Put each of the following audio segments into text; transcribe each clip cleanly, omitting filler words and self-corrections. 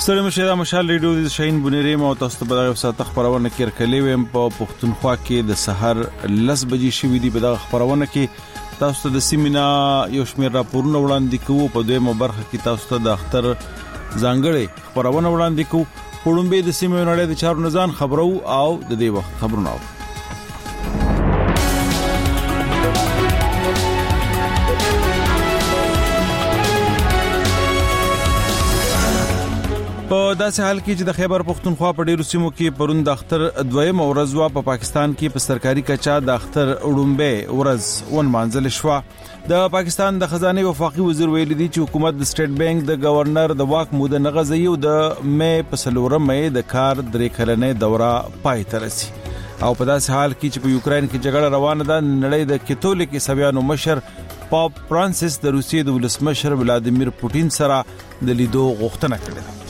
ستړي مشه د مشال ریډیو د شاهین بنيري مو تاسو ته بلغه ساته خبرونه کې رکلې ويم په پښتونخوا کې د سحر 10 بجې شوې دي په دغه خبرونه کې تاسو ته د سیمینا یو شمېر راپورونه وړاندې کوو په دویمه برخه کې تاسو ته د اختر ځانګړي خبرونه وړاندې کوو پړومبه د سیمې نړۍ د چارو نزان خبرو او د دې وخت خبرونه په داسې حال کې چې د خیبر پختونخوا په ډیرو سیمو کې پرون د اختر دویم ورځ وا په پاکستان کې په سرکاري کچا د اختر وړومبه ورځ ونمانځل شو د پاکستان د خزانه وفاقي وزیر ویلي دی چې حکومت د سټیټ بانک د گورنر د واک موده نغزي او د مې په سلورم مې د کار درې کلنې دوره پای ته رسي او په داسې حال کې چې په یوکرين کې جګړه روانه ده نړۍ د کاتولیک عیسویانو مشر پاپ فرانسیس د روسیې د ولسمشر ولادیمیر پوتین سره د لیدو غوښتنه کړې ده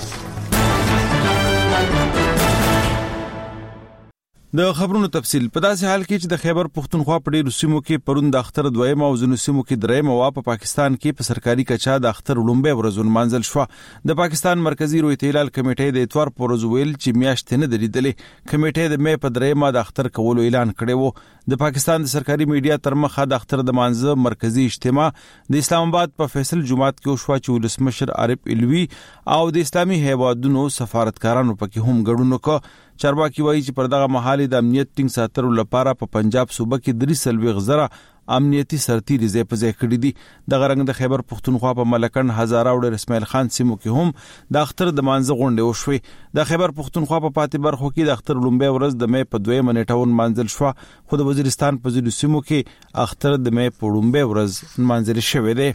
د خبرونو تفصيل په داسې حال کې چې د خیبر پختونخوا په ډیرو سیمو کې پرون د اختر دویم او ځینو سیمو کې دریم وا په پاکستان کې په سرکاري کچا د اختر وړومبه ورځ منځل شو د پاکستان مرکزی رویت هلال کمیټې د اتوار پر ورځ ویل چې میاشتې نه درېدلې کمیټې د مې په دریمه د اختر کولو اعلان کړی وو د پاکستان د سرکاري میډیا تر مخه د اختر د مانزه مرکزی اجتماع د اسلام آباد په فیصل جمعات کې شو چې ولسمشر عارف الوی او د اسلامي هیوادونو سفارتکارانو پکې هم ګډون وکړ چارواکي وایي چې پر دغه محل د امنیت ټینګ ساتلو لپاره په پنجاب صوبه کې 3 امنیتي سرتیري ځای په ځای کړی دي د غرنګ د خیبر پختونخوا په ملکن هزاره او اسماعیل خان سیمو کې هم د اختر د مانزه غونډه وشوه د خیبر پختونخوا په پاتې برخو کې د اختر لومبه ورځ د مې په 2 منټون منځل شو خو د وزیرستان په ځینو سیمو کې اختر د مې په لومبه ورځ منځل شوی دی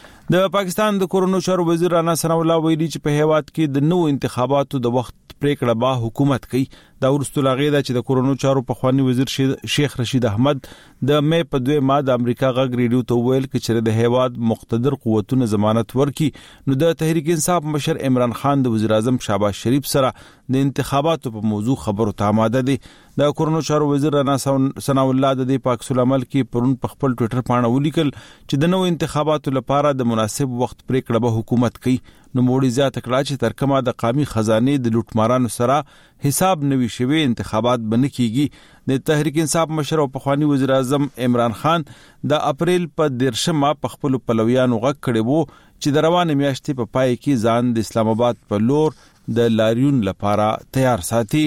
د پاکستان د کورونو چارو وزیر رانا ثناء الله ویلي چې په هیواد کې د نوو انتخاباتو د وخت پریکړه با حکومت کوي دا ورستو لاغې دا چې د کورونو چارو په خواني وزیر شیخ رشید احمد د مې په 2 ماه د امریکا غږ ریډیو ته ویل چې د هیواد مقتدر قوتونو ضمانت ورکي نو د تحریک انصاف مشر عمران خان د وزیر اعظم شهباز شریف سره د انتخاباتو په موضوع خبرو ته آماده دي د کورونو چارو وزیر رانا ثناء الله د پاک سلامل کې پرون په خپل ټوئیټر باندې ولیکل چې د نوو انتخاباتو لپاره د مناسب وخت پریکړه به حکومت کوي نو موړي زیات کړه چې ترکمه د قومي خزانه د لوټمارانو سره حساب نوي شوی انتخابات بنه کیږي د تحریک انصاف مشر او پخوانی وزیر اعظم عمران خان د اپریل په 13 په خپل پلویانو غږ کړي وو چې د روانه میاشتې په پای کې ځان د اسلام آباد په لور د لاریون لپاره تیار ساتي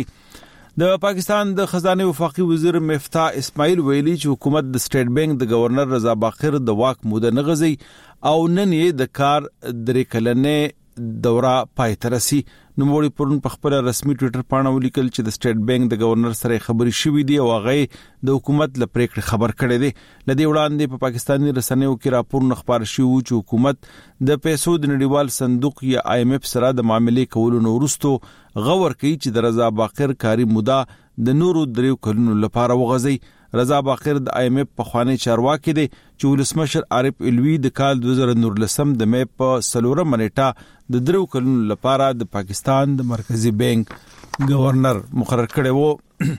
د پاکستان د خزانه وفاقي وزیر مفتاح اسماعیل ویلي چې حکومت د سټیټ بانک د گورنر رضا باقر د واک موده نغزي او نن یې د کار درې کلنې دوره پای ته رسي نو موري پرون په خپل رسمي ټوئیټر باندې ولیکل چې د سټیټ بانک د گورنر سره خبري شوې دي او هغه د حکومت لپاره خبر کړي دي لدی وړاندې په پاکستاني رسنیو کې راپور خبر شوی چې حکومت د پیسو د نړیوال صندوق یا IMF سره د معاملې کولو نورستو غور کوي چې د رضا باقر کاری موده د نورو دریو کلونو لپاره وغځي رضا باقر د IMF په خواني چارواکي دي چې ولسمشر عارف الوی د کال 2019 د مې په سلورم منېټه د درو کلونو لپاره د پاکستان د مرکزی بانک گورنر مقرر کړي وو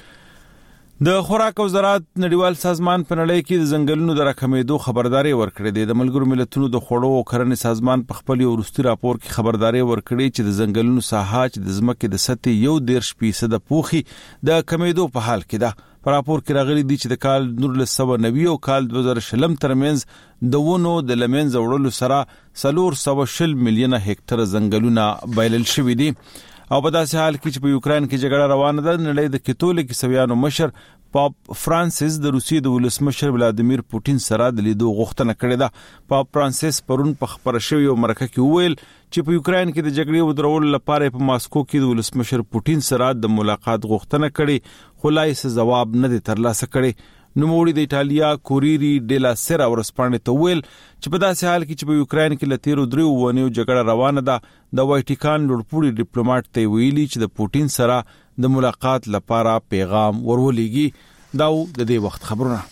د خوراک او زراعت نړیوال سازمان په نړۍ کې د ځنګلونو د راکمېدو خبرداري ورکړې ده د ملګرو ملتونو د خوړو او کرنې سازمان په خپل ورستي راپور کې خبرداري ورکړې چې د ځنګلونو ساحه چې د ځمکې د سطحې 1.5% پوخي د کمیدو په حال کې ده په راپور کې راغلي دي چې د کال 1990 او کال 2020 ترمنځ د ونو د لمنځه وړلو سره 420 میلیونه هکټر ځنګلونه بایلل شوي دي او په داسې حال کې چې په یوکرين کې جګړه روانه ده نړۍ د کاتولیک عیسویانو مشر پاپ فرانسیس د روسیې د ولسمشر ولادیمیر پوتین سره د لیدو غوښتنه کړې ده پاپ فرانسیس پرون په خبره شوی او مرکه کې ویل چې په یوکرين کې د جګړې ودرولو لپاره په ماسکو کې د ولسمشر پوتین سره د ملاقات غوښتنه کړې خو لا هیڅ جواب نه دی ترلاسه کړی نوموړي د ایټالیا کوریری ډیلا سیرا ورسپانې ته ویل چې په داسې حال کې چې په یوکرين کې لتیرو دریو ونیو جګړه روانه ده د وایټیکان لوړپوړي ډیپلوماټ ته ویلي چې د پوتین سره د ملاقات لپاره پیغام ورولېږي دا د دې وخت خبرونه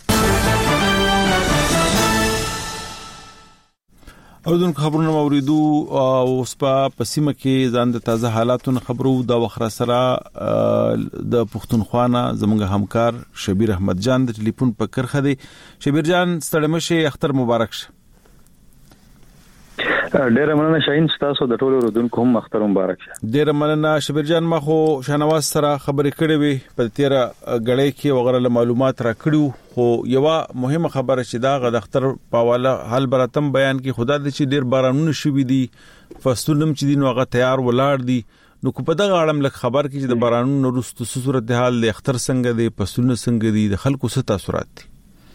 اردن خبرونه موریدو او سپا پسیمه کې ځان د تازه حالاتونو خبرو د وخره سره د پښتونخوا زموږ همکار شبیر احمد جان د ټلیفون په کرخه دی شبیر جان ستړي مشه اختر مبارک شه ډېر مننه شاهین تاسو د ټولو اوریدونکو هم اختر مبارک شه. ډېر مننه شبیر جان. ما خو شاهنواز سره خبرې کړې وي په تیر غړې کې وغیرہ معلومات را کړیو، خو یو مهمه خبره چې دا غ د اختر په حواله حل براتم بیان کې خدا دې چې ډېر بارانونه شوي دي، فصلونم چې دي نو هغه تیار ولاړ دي، نو کو په دغه اړه لک خبر کې چې د بارانونو وروسته صورتحال د اختر څنګه دي، فصلونه څنګه دي، د خلکو څه تاثیرات دي؟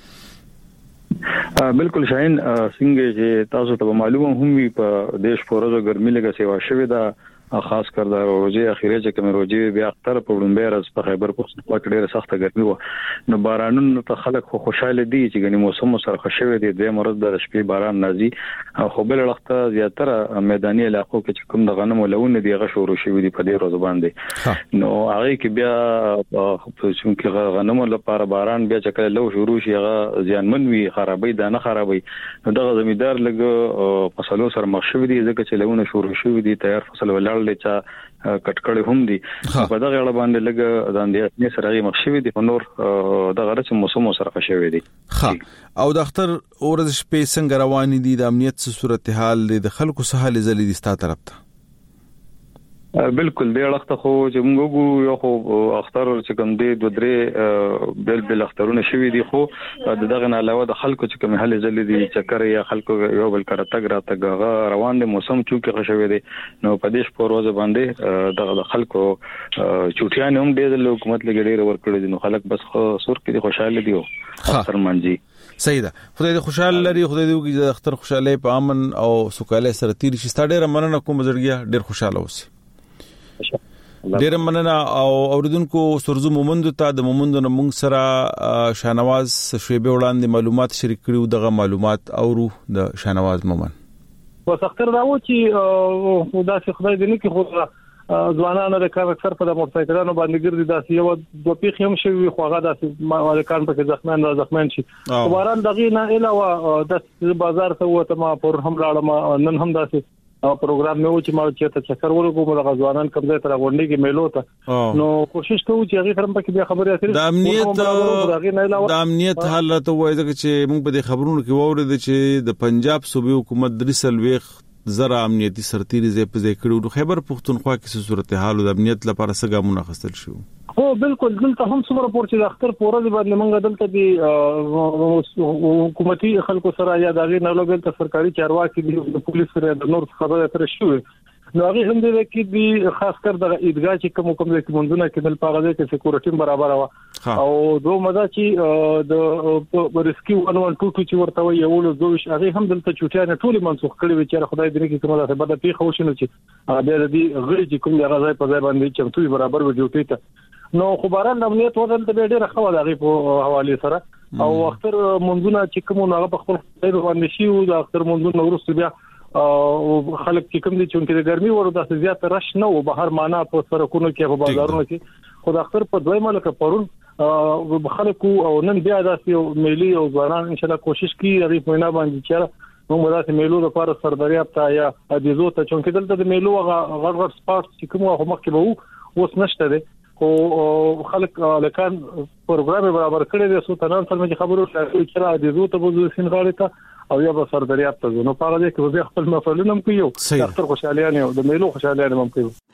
بالکل شاهین، څنګه چې تاسو ته معلومه هم وي په دیش پورزو ګرمي لګه سیوا شوې ده، خاص کر د روزي اخیره چې کوم روزي بیا اختر په وړاندې راز په خیبر پختونخوا کې ډېره سخته ګرمي و، نو بارانونو ته خلک خو خوشاله دي چې غني موسم سره خوشاله دي، د مرز د شپې باران نازي، خو بل وخت زیاتره میداني علاقو کې کوم د غنمو لونه دي غ شروع شوی دي په دې روز باندې، نو هغه کې بیا چې غنمو لپاره باران بیا چې کله لو شروع شي هغه زیانمن وي، خرابې دانه خرابې، نو دغه زمیدار لګ فصلو سره مخ شوی دي ځکه چې لونه شروع شوی دي، تیار فصل ولړ لچا کټکړې هم دي په دغه اړه باندې لګ د اندېښنې سره مخ شوی دي، په نور دغه رچ موسم سره شوی دي. او د اختر ورځ شپې څنګه روان دي، د امنیت صورتحال د خلکو سره حل زلي دي ستاسو طرف ته؟ بالکل د اړخته خو چې موږ یو خو اختر چې کوم دی دوه درې بل اخترونه شوي دي، خو دغه نه علاوه د خلکو چې کوم حل زلي دي چکر یا خلکو یو بل کړه تګ را تګ روان دي، موسم چونکه خوشوي دي، نو په دې شپه ورځ باندې دغه خلکو چوټیان هم ډېر له حکومت لګي ډېر ورکړي دي، نو خلک بس سور کې خوشاله دي او اختر منځي. صحیح ده، خدای دې خوشاله لري، خدای دې وکړي د اختر خوشاله په امن او سوکاله سره تیر شي. ستاسو ډېر مننه کوم زړګیا، ډېر خوشاله اوسئ. ډېر مننه. او اوریدونکو سرزو مومند ته د مومند نه موږ سره شاهنواز شیبه وړاندې معلومات شریک کړو، دغه معلومات اورو د شاهنواز مومند. په اختر راو چې خدا څخه خدای دې نه کې خو ځوانانو د کار اکثر په موټرسایکلونو باندې ګرځي، داسې یو د پیخ هم شوی خو هغه داسې مالکان په ځخمان شي، باران دغه نه علاوه د بازار ته وته ما پر هم لاړم، نن هم داسې پروګرام مې و چې ما چې ته چکر ورغوم د غزوانان کوم ځای تر غونډې کې میلو ته، نو کوشش کوو چې هغه ترم پکې بیا خبرې اترې د امنیت حالت وایي چې موږ په دې خبرونو کې وورید چې د پنجاب صوبې حکومت درسلويخ زرا امنیتي سرتيري زې په ځای کړو، خیبر پختونخوا کې صورتحال د امنیت لپاره څه ګامونه اخیستل شو؟ هو بالکل دلته هم څومره پورته د اختر پورې باندې موږ دلته د حکومتي خلکو سره یا د غیر نړیوال ته سرکاري چارواکي د پولیس سره د نور خبره تر شوې، نو هغه هم د کې خاص کر د عیدګاه چې کوم د منځونه کې بل پاغه کې سکیورټي برابر و، او دوه مزه چې د ریسکیو 112 چې ورته وي یو له دوه هغه هم دلته چوټیان ټول منسوخ کړي وي چې خدای دې کې کومه ده بده پیښه وشنه چې بیا دې غړي چې کوم د غزای په ځای باندې چمتوي برابر و ډیوټي ته، نو خبران امنیت ودل ته ډیره خو د غي په حواله سره او اختر منځونه چې کوم هغه په خپل ځای باندې شي او د اختر منځونه ورسره بیا خلک چې کوم دي چې د ګرمي ورو د زیات رش نه او بهر معنا په سرکونو کې په بازارونو کې خو د اختر په دوی ملک پرون خلکو او نن بیا داسې ملي او ځوانان ان شاء الله کوشش کوي هغه په نه باندې چې موږ داسې میلو لپاره سردریاب ته یا ادیزو ته چې دلته د میلو غړغړ سپارټ چې کوم هغه مخکې وو اوس نشته دي، خو خلک لکان پروګرام برابر کړی دی، سو تنان سره چې خبرو چې را ادیزو ته وځو سینغاړي ته او یا به سردریاب ته نو په هغه کې به خپل مفعولونه هم کوي، اختر خوشالیانه او د میلو خوشالیانه هم کوي.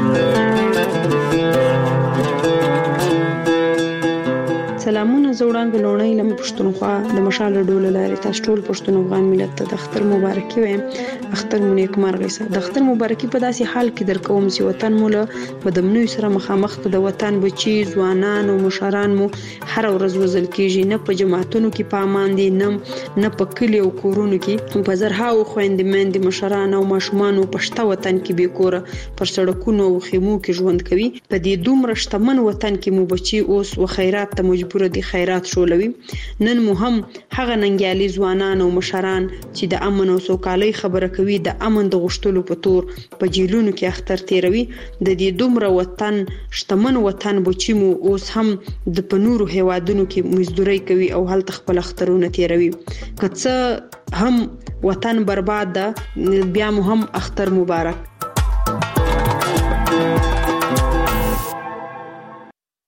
سلامونه زوړانګ لونې لم پښتونخوا د مشال ډول لاري تاسو ټول پښتون افغان ملت ته د اختر مبارکي وایم. اختر مو نیک مرغه سه. د اختر مبارکي په داسې حال کې درکوم چې وطن مو له بدمنو سره مخامخ د وطن بچي ځوانان او مشران مو هر ورځ وزل کیږي، نه په جماعتونو کې پامان دي نه په کلی او کورونو کې، په زرهاو خويندمن دي مشران او ماشومان په شته وطن کې به کور پر سړکونو او خیمو کې ژوند کوي. په دې دومره شتمن وطن کې مو بچي اوس و خیرات ته مجبور دي خیرات شولوي. نن مو هم هغه ننګیالي ځوانان او مشران چې د امن او سوکالۍ خبره کوي د امن د غشتلو په تور په جیلونو کې اختر تیروي. د دې دومره وطن شتمن وطن بچي مو اوس هم د پنورو هوادونو کې مزدوري کوي او هلته خپل اخترونه تیروي. کڅ هم وطن برباد ده، بیا مو هم اختر مبارک.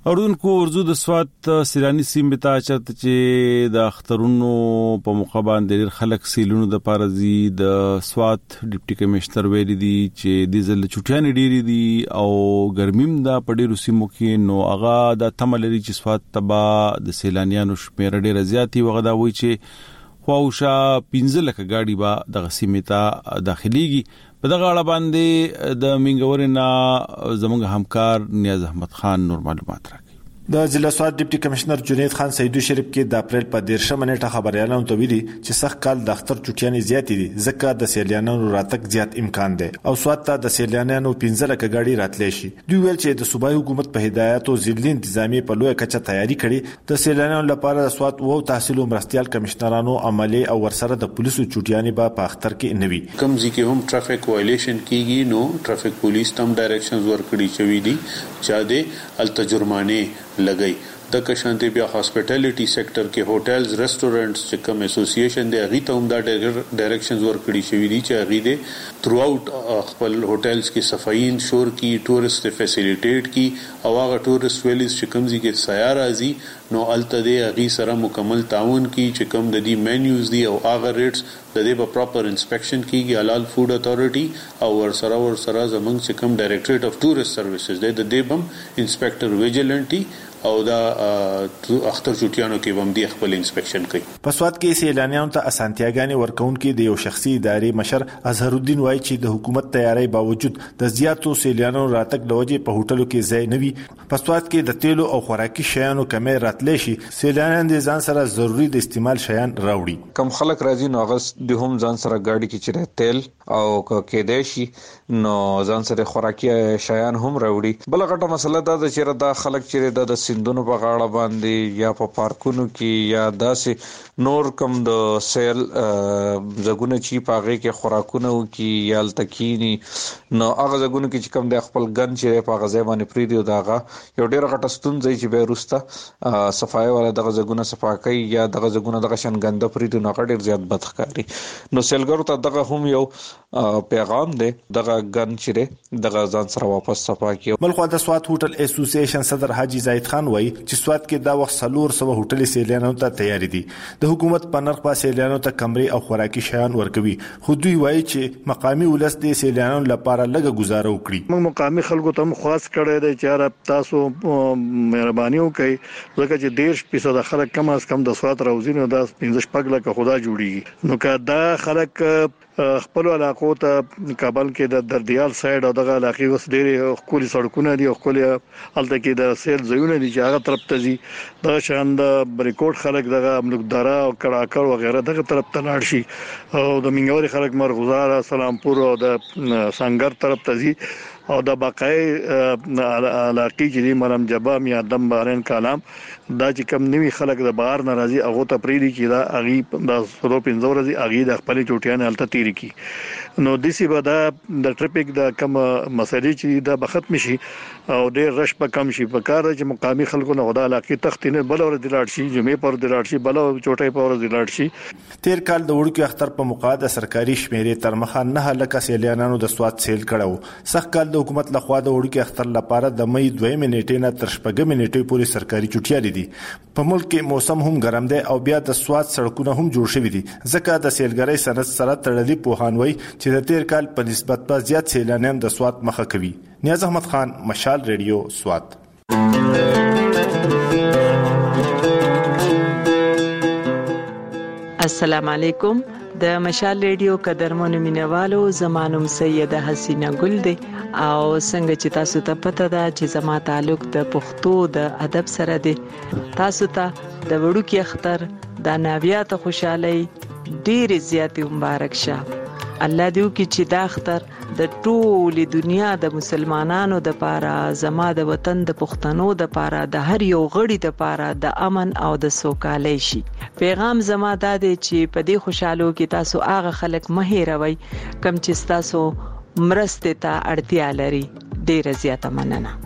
اردوونکو ورزو د سوات سیلانی سیمې ته چرته چې د اخترونو په موقع باندې ډېر خلک سیلونو د پارزي د سوات ډیپټي کمشنر ویلي دي چې د زل چټیان ډېری دي او ګرمیم د پډېرو سیمو کې نو هغه د تملري چې سوات تبا د سیلانیانو شمیر ډېر زیاتی وغدا وای چې خواوشا 15 لک گاډي با د سیمې ته داخليږي. په دغه اړه باندې د منګورنا زموږ همکار نیاز احمد خان نور معلومات راکړي. د ضلع سوات ډیپټي کمشنر جنید خان سیدو شریف کې د اپریل په 13 منېټه خبريالانو ته ویلي چې سخت کال د اختر چټیانې زیات دي ځکه د سیلانیانو راتګ زیات امکان دی او سوات ته د سیلانیانو 15 لک گاډي راتلی شي. دوی ویل چې د صوبایي حکومت په هدایت او ضلعي انتظامی په لوی کچه تیاری کړي د سیلانیانو لپاره د سوات وو تحصیل مرستيال کمشنرانو عملي او ورسره د پولیسو چټیانې په اختر کې نوي کمزې کې هم ټرافیک وایلیشن کیږي نو ټرافیک پولیس تم ډایریکشنز ورکړي چوي دي چا دې التجرمانه لګي د کشانتي بیا هاسپټالټي سېکټر کې هوټلز ریسټورانټس چې کوم اسوسییشن دی هغه ته هم دا ډایریکشنز ورکړي شوی دي چې هغه دې تھرو اوټ خپل هوټلز کې صفائی انشور کی ټورست فیسیلیټیټ کی او هغه ټورست ویلیز چې کوم ځای کې سیار راځي نو الته دې هغه سره مکمل تعاون کی چې کوم د دې مینیوز دی او هغه ریټس د دې په پراپر انسپیکشن کیږي حلال فود اتھارټي او ورسره زمنګ چې کوم ډایریکټریټ اف ټورست سروسز د دې بم انسپیکټر ویجیلنټي او دا اختر چټیانو کې هم دی خپل انسپیکشن کوي. په سوات کې سیلانیانو ته اسانتیاګانې ورکون کې د یو شخصي ادارې مشر اظهر الدین وایي چې د حکومت تیاری باوجود د زیاتو سیلانیانو راتګ د وجې په هوټلو کې ځای نه وي. په سوات کې د تیلو او خوراکي شیانو کمې راتلی شي سیلانیان د ځان سره ضروری د استعمال شیان راوړي. کم خلک راځي نو هغه د هم ځان سره گاډي کې چیرې تیل او کې دیشي نو ځان سره خوراکي شیان هم راوړي. بل غټه مسله دا د چیرې دا خلک چیرې د سیندونو په غاړه باندې یا په پارکونو کې یا داسې نور کم د سیل زګونه چی پاغه کې خوراکونه کی یا التکینی نو هغه زګونه کې چې کم د خپل ګن چې په غزا باندې پری دی داغه یو ډیر غټه ستونزه چې به روسته صفای ولا دغه زګونه صفاکۍ یا دغه زګونه دغه شنګنده پری دی نو ډیر زیات بدخکاری نو سیلګرو ته دغه هم یو پیغام دی دغه ګن چې دغه ځان سره واپس صفا کی. بلخو د سوات هوټل اسوسییشن صدر حاجی زاید خان وایي چې سوات کې دا وخت 400 هوټل سیلانیانو ته تیار دي. د حکومت په نرخ په سیلانیانو ته کمرې او خوراکي شیان ورکوي خو دوی وایي چې مقامي ولس د سیلانیانو لپاره لږه گزاره وکړي. موږ مقامي خلکو ته خاص کړی دی چې تاسو مهرباني وکړئ ځکه چې 10% خلک کم از کم د سوات راوځي نو دا 15 لک خدا جوړیږي نو که دا خلک خپل علاقو ته کابل کې د دردیال سایډ او دغه علاقې وس ډېری خولي سړکونه دي او خولي الته کې د سیل ځایونه دي چې هغه طرف ته ځي د شان د بریکوټ خلک دغه املوکدارا او کړهکړ وغیرہ دغه طرف ته لاړ شي او د منګوري خلک مرغزار سلامپور او د سنگر طرف ته ځي او د باقي علاقې چې د مرام جبام یا دم بارن کلام دا چې کم نوی خلک د بهر ناراضي هغه ته پریدي چې دا اغي د سرو پنځور دي اغي د خپل چوټیان الته تیر کی نو دسی به دا د ټریفیک د کم مسلې چې دا ختم شي او ډېر رش په کم شي په کار چې مقامي خلکو نه ودا علاقې تختینه بل اور د لاړ شي جمعې پر د لاړ شي بل چوټي پر د لاړ شي. تیر کال د وړکو اختر په مقاده سرکاري شمیرې تر مخه 9 لک سیلانیانو د سوات سیل کړو. سخت کال د حکومت لخوا د وړکو اختر لپاره د مې 2 منېټې نه تر 6 منېټې پورې سرکاري چټیاله دي. په ملک کې موسم هم ګرم دی او بیا د سوات سړکونه هم جوړ شوي دي ځکه د سیلګرۍ صنعت سره تړلي پوهانوي چې د تیر کال په نسبت په زیات سیلانیان د سوات مخه کوي. نیاز احمد خان مشال ریډیو سوات. السلام علیکم د مشال ریډیو قدرمنو مینوالو زمانم سیده حسینه ګل دی او څنګه چې تاسو ته پته ده چې زما تعلق د پښتو د ادب سره دی تاسو ته د وړوکی اختر د ناویات خوشحالي ډیر زیات مبارک شه. الله دې وکړي چې دا اختر د ټولې دنیا د مسلمانانو د پاره زما د وطن د پښتنو د پاره د هر یو غړي د پاره د امن او د سوکالۍ شي. پیغام زما دا دی چې په دې خوشحالو کې تاسو هغه خلک مه هېروئ کم چې تاسو مرسته ته اړتیا لري. ډیره زیاته مننه.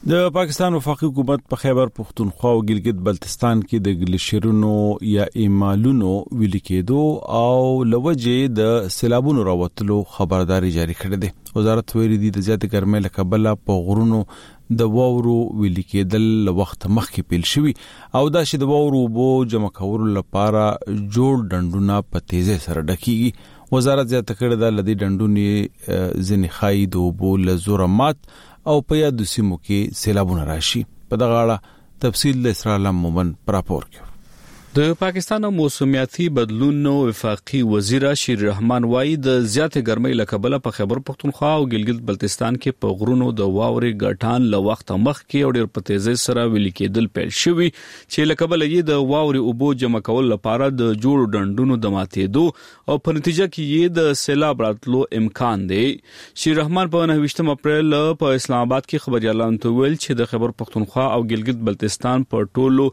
د پاکستان وفاقي حکومت په خیبر پختونخوا او ګلګت بلتستان کې د ګلیشیرونو یا ایمالونو ویل کېدو او لوجه د سیلابونو راوتلو خبرداري جاری کړې ده. وزارت ویلي دي د زیات ګرمۍ له کبله په غرونو د واورو ویل کېدل وخت مخکې پیل شوی او دا چې د واورو بو جمع کولو لپاره جوړ ډنډونه په تیزه سره ډکیږي. وزارت زیاته کړې ده لدی ډنډونی ځنې خای د بو لزورمات او په یاد سیمو کې سیلابونه راشي. په دغه اړه تفصیل د اسرائیل مومن راپور کوي. د پاکستان موسمیاتي بدلون وفاقي وزیر شیر رحمان وایي د زیات ګرمۍ له کبله په خیبر پختونخوا او ګلګت بلتستان کې په غرونو د واورې غټان له وخت مخکې او ډېر په تیزی سره ویل کېدل پیل شوی چې له کبله یې د واورې اوبو جمع کول لپاره د جوړ ډنډونو د ماتېدو او په نتیجه کې یې د سیلاب راتلو امکان دی. شیر رحمان په 29 اپریل په اسلام آباد کې خبريالانو ته ویل چې د خیبر پختونخوا او ګلګت بلتستان په ټولو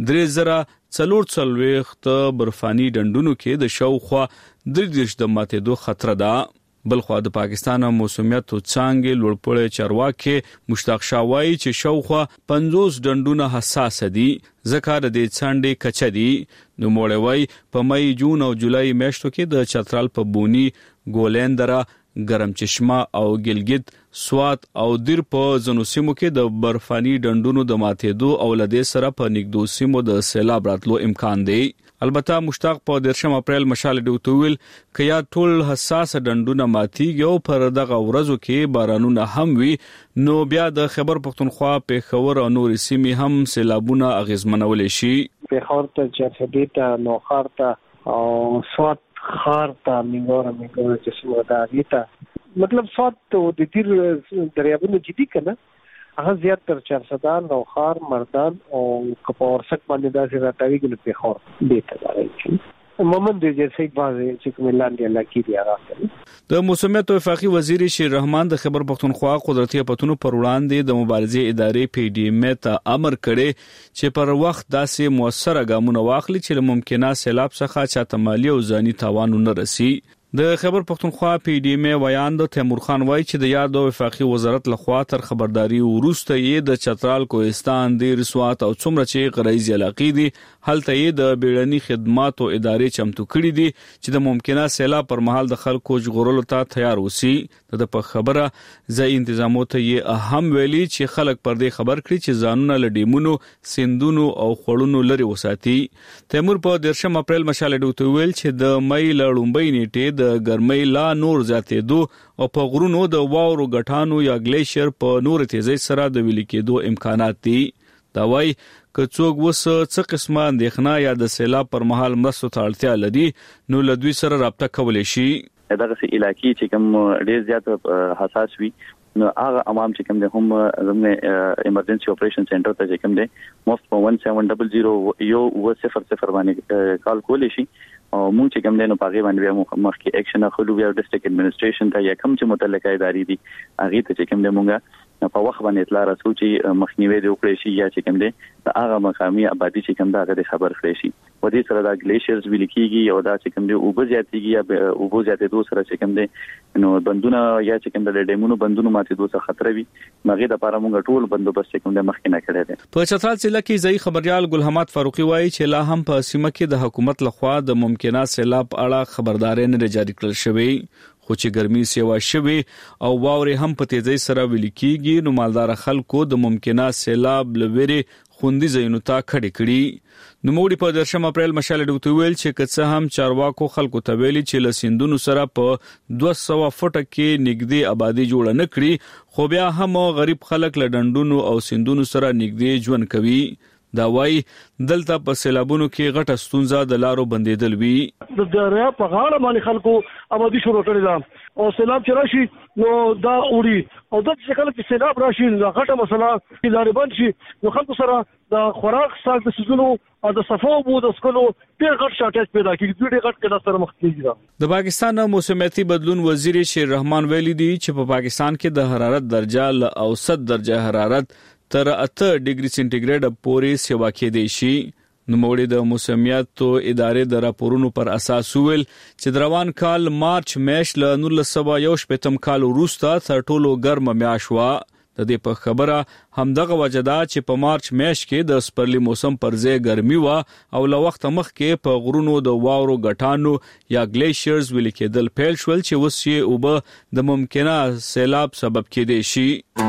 3040 برفاني ډنډونو کې د شاوخوا 30 د ماتېدو خطر ده. بلخوا د پاکستان موسمیاتو څانګې لوړپوړی چارواکي مشتاق شاه وایي چې شاوخوا 50 ډنډونه حساس دي ځکه د دې څانډې کچه دي. نو موړی وایي په مې جون او جولای میاشتو کې د چترال په بونی ګولندرا ګرم چشمه او ګلګت سوات او دیر په زنو سیمو کې د برفاني ډنډونو د ماتېدو او لدې سره په نګدو سیمو د سیلاب راتلو امکان دی. البته مشتاق په 13 اپریل مشال ډوتویل کیا ټول حساس ډنډونه ماتيږي او پر دغه ورځو کې بارانونه هم وي نو بیا د خیبر پختونخوا په خور او نور سیمې هم سیلابونه اغیزمنول شي. په خور ته چرفدیتا نو خارته او سوات خارته میګور چې سمو دا غیتا مطلب سوات د تیر دریابونو جدي کنه هغه زیات تر 400 نو خار مردان او کپور سک باندې دا زیات راټوي په خور دیته راځي مومن د جیسې بازه چې کوملان دی الله کې دی راځي. د موسمیات وفاقي وزیر شیر رحمان د خیبر پختونخوا قدرتي پتونو پر وړاندې د مبارزې ادارې پی ډی ایم ته امر کړي چې پر وخت داسې موثره ګامونه واخلي چې ممکنه سیلاب څخه چاته مالی او ځاني تاوان نه رسي. د خیبر پختونخوا پی ډی ایم ویان د تیمور خان وای چې د یاد وفاقي وزارت لخوا تر خبرداري وروسته یې د چترال کوهستان د رسوات او څومره چې غریزي علاقې دي هلته یې د بیړني خدماتو ادارې چمتو کړي دي چې د ممکنه سیلاب پر مهال د خلکو ژغورلو ته تیار وسی. د په خبره ځای انتظامات یې اهم ویلي چې خلک پر دې خبر کړي چې ځانونه لډیمونو سندونو او خړونو لري وساتي. تیمور په 13 اپریل مشال ډوتو ویل چې د مې لړومبۍ نیټه د ګرمۍ لا نور زیاتېدو او په غرونو د واورو غټانو یا ګلیشر په نور تیزی سره د ویل کېدو امکانات دي. دا وایي که څوک وسه څه قسمه اندېښنه یا د سیلاب پر مهال مرستو ته اړتیا لري نو له دوی سره رابطه کولی شي. دغه علاقې چې کوم ډېر زیات حساس وي نو هغه عوام چې کوم د هم زموږ ایمرجنسي اپریشن سنټر ته چې کوم دی مفت په 1700 یو 000 باندې کال کولی شي او موږ چې کوم دی نو پاغي باندې مخکې اکشن اخلو بیا ډیسټریکټ ایڈمنسټریشن ته یا کوم چې متعلقه ادارې دي هغه ته چې کوم دی موږ په وخت باندې اطلاع راځو چې مخنیوي دی وکړي شي یا چې کوم دی هغه مقامي آبادی چې کوم دا هغه خبر کړي شي. و دې سره دا ګلیشرز ویل کېږي او دا چې کوم دی او به زیاتېږي یا او به زیاتېدو سره چې کوم دی نو بندونه یا چې کوم د ډیمونو بندونو ماتېدو څخه خطر وي مغه د لپاره موږ ټول بندوبست کوم د مخکې نه کړی دی. په چترال ضلع کې ځای خبريال ګل حماد فاروقي وایي چې لا هم په سیمه کې د حکومت لخوا د ممکنه سیلاب اړه خبرداري نه جاری کړل شوې خو چې ګرمي سیوا شوي او واورې هم په تیزی سره ویل کېږي نو مالدار خلکو د ممکنه سیلاب لوري خوندي ځایونو ته کډې کړي. نو موږ په 13 اپریل مشال ډوتو ویل چې کڅه هم چارواکو خلکو ته ویلي چې لسیندونو سره په 200 فټه کې نګدي آبادی جوړ نه کړي خو بیا هم غریب خلک لډندونو او سیندونو سره نګدي ژوند کوي. دا وای دلته په سیلابونو کې غټه ستونزه د لارو بندیدل وی. د دریا په غاړه باندې خلکو آبادی شروع کړې ده او سیلاب چې راشي نو دا وړي او د څه کله چې سیلاب راشي دا غټه مسله چې لارې بند شي نو خلکو سره د خوراک ساز د سيزونو او د صفو بو د سکلو ډېر غټ شاټیج پیدا کیږي ډېر غټ کله سره مخ کیږي. د پاکستان موسمیاتي بدلون وزیر شیر رحمان ویلي دی چې په پاکستان کې د حرارت درجه ل اوسط درجه حرارت تر 8 ډیګري سنټیګریډ پورې سیوا کېدی شي. نو موږ د موسمیاتو ادارې د راپورونو پر اساس ویل چې روان کال مارچ میاشت له 1971 کال وروسته تر ټولو ګرمه میاشت و. د دې په خبره همدغه وجدا چې په مارچ میاشت کې د سپرلی موسم پر ځای ګرمي و او له وخت مخکې په غرونو د واورو غټانو یا ګلیشیرز ویل کېدل پیل شول چې اوس یې اوبه د ممکنه سیلاب سبب کېدای شي.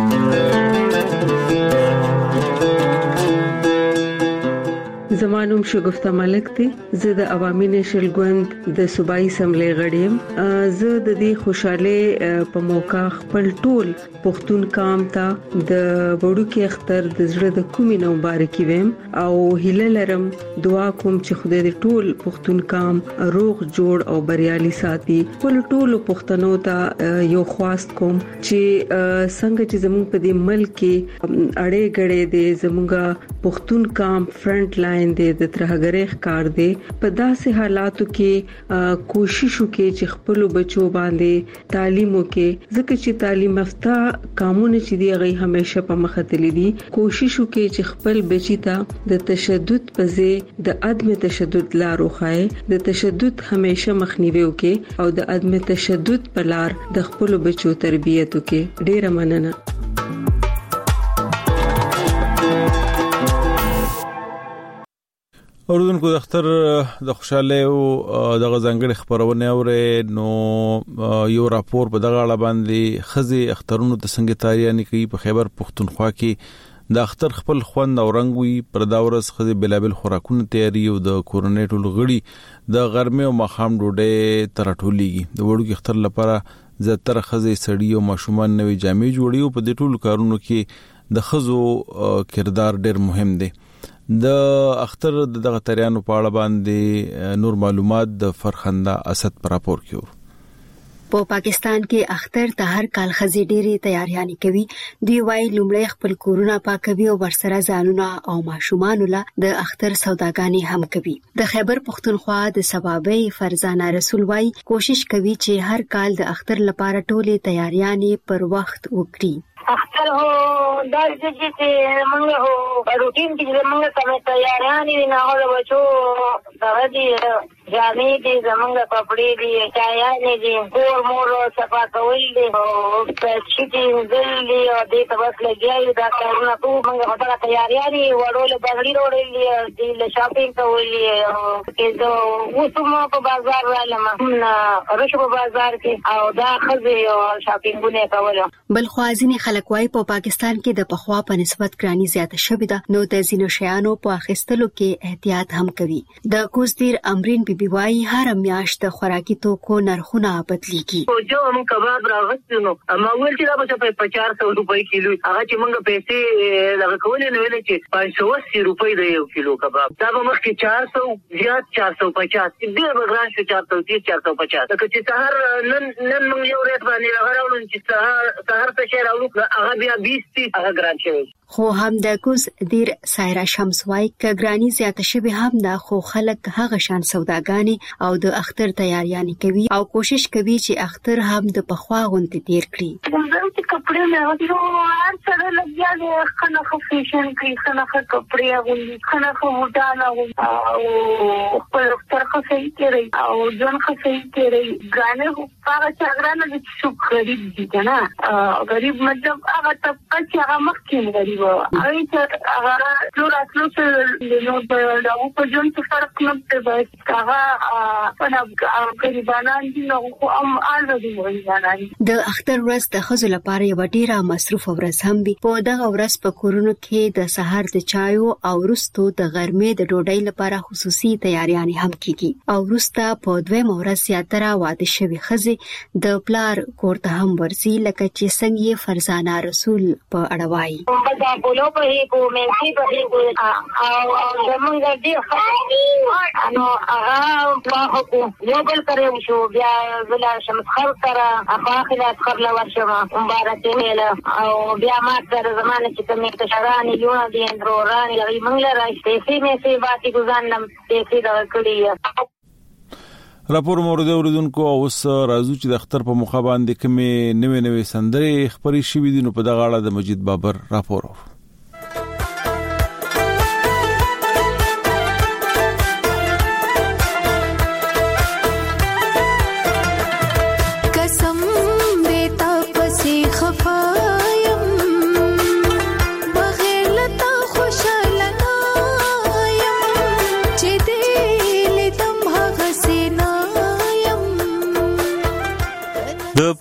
زمانوم شګفته ملک دی. زه د عوامي نېشنل ګوند د صوبایي اسمبلی غړی یم. زه د دې خوشاله په موقع خپل ټول پښتون قوم ته د وړوکی اختر د زړه د کومې نه مبارکي ویم او هیله لرم دعا کوم چې خدای دې ټول پښتون قوم روغ جوړ او بریالي ساتي. ټول پښتنو ته یو خواست کوم چې څنګه چې زموږ په دې ملک کې اړې غړې دي زموږ پښتون قوم فرنٹ لاین دي د ترهګرۍ ښکار دي په داسې حالاتو کې کوشش وکړي چې خپل بچو باندې تعلیم وکړي ځکه چې تعلیم یافته قانون چې دی هغه همیشه په مخ تللی دي. کوشش وکړي چې خپل بچی ته د تشدد په ځای د عدم تشدد لار وښایي. د تشدد همیشه مخنیوي وکړي او د عدم تشدد په لار د خپل بچو تربیت وکړي. ډیره مننه. اوردونکو د اختر د خوشاله او د غزنګړي خبرونه اورې نو یو راپور په دغه اړه باندې خزي اخترونو د څنګه تاریخ کوي په خیبر پختونخوا کې د اختر خپل خوند او رنگ وي پر دا ورځ خزي بلابل خوراکونه تیاری او د کورونې ټول غړي د غرمه او مخام ډوډۍ ترټولېږي. د وړوکی اختر لپاره زیاتره خزي سړی او ماشومان نوې جامې جوړي او په دې ټول کارونو کې د خزو کردار ډېر مهم دی. د اختر دغه تریانو په اړه باندې نور معلومات د فرخنده اسد پر راپور کیو. په پاکستان کې اختر ته هر کال خزي ډېری تیاریاں کوي. دی وايي لومړی خپل کورونه پاکوي او ورسره ځانونه او ماشومان له د اختر سوداګانې هم کوي. د خیبر پختونخوا د ثوابي فرزانه رسول وايي کوشش کوي چې هر کال د اختر لپاره ټولې تیاریاں پر وخت وکړي. اختر هو دال چې موږ هو روټین کې موږ کومه تیاریاں نه هغه بچو دغه دي جامې دي زمونږ کپڑے دي چایانې دي کور مور صفا کول دي او چې دې دي او دې تاسو لګیایو دا کارونه ټول موږ هغه تیاریاں دي وړول بغړي وړل دي د شاپینګ کول او کې زه وسمه په بازار رالم رشو په بازار کې او دا خزي او شاپینګونه کول. بل خوازنی خلکوای په پاکستان کې د پخوا په نسبت ګرانی زیاته شوې ده نو د زینو شیانو په اخیستلو کې احتیاط هم کوي. د کوزدیر امرین بي وايي هر میاشت د خوراکي توکو نرخونه بدليږي. جو موږ کباب راغستو نو ما ول چې دا په 400 روپۍ کیلو هغه چې موږ پیسې لږ کولې نو ویل چې 580 روپۍ د یو کیلو کباب دا به مخکې 400 زیات 450 ډېر بغران شو 430 450 دا چې سهار نن موږ یو ریټ باندې راغلو چې سهار ته شهر او هغه بیا 20 هغه ګران شوی. خو هم د کوز دیر سایرا شمس وايي ک ګرانی زیاته شوی هم دا خو خلک هغه شان سوداګانی او د اختر تیاریاں کوي او کوشش کوي چې اختر هم د پخوا غونډه تیر کړي. زموږ چې کپڑے مې او هر څه لګیا دي خنخ فیشن کوي خنخ کپڑے غوندي خنخ وډاله او خپل اختر خو صحیح کوي او ځان خو صحیح کوي ګرانه هغه چې ګرانه د څو غریب دي کنه غریب مطلب هغه طبقه چې هغه مخکې غریب اوی چې هغه ټول اصلو نو په جون څه فرق نه کوي هغه په غریبانان دي نو هم اړه دي. د اختر ورځ د خزو لپاره یو ډیره مصروف ورځ هم وي. په دغه ورځ په کورونو کې د سحر د چایو او وروسته د غرمې د ډوډۍ لپاره خصوصي تیاریاں هم کیږي او وروسته په دویم ورځ زیاتره واده شوی خزي د پلار کور ته هم ورځي لکه چې څنګه فرزانه رسول په اړه وایي. بولو په هیڅ مېنسي په هیڅ او زمونږ دې خبرې نو هغه په هغه یو بل کړو شو بیا ولا شمس خر سره اخلاص خر لا ورشم مبارک میله او بیا ما سره زمانه چې کومه تشرانی یو دي اندرورانی لري موږ راځي مې سي باندې ګزانم دې دا کړی. راپور مورد اوریدونکو اوس راځو چې د اختر په مخه باندې کومې نوې سندرې خبرې شوې دي نو په دغه اړه د مجید بابر راپور. قسم دیتا پسې خفایم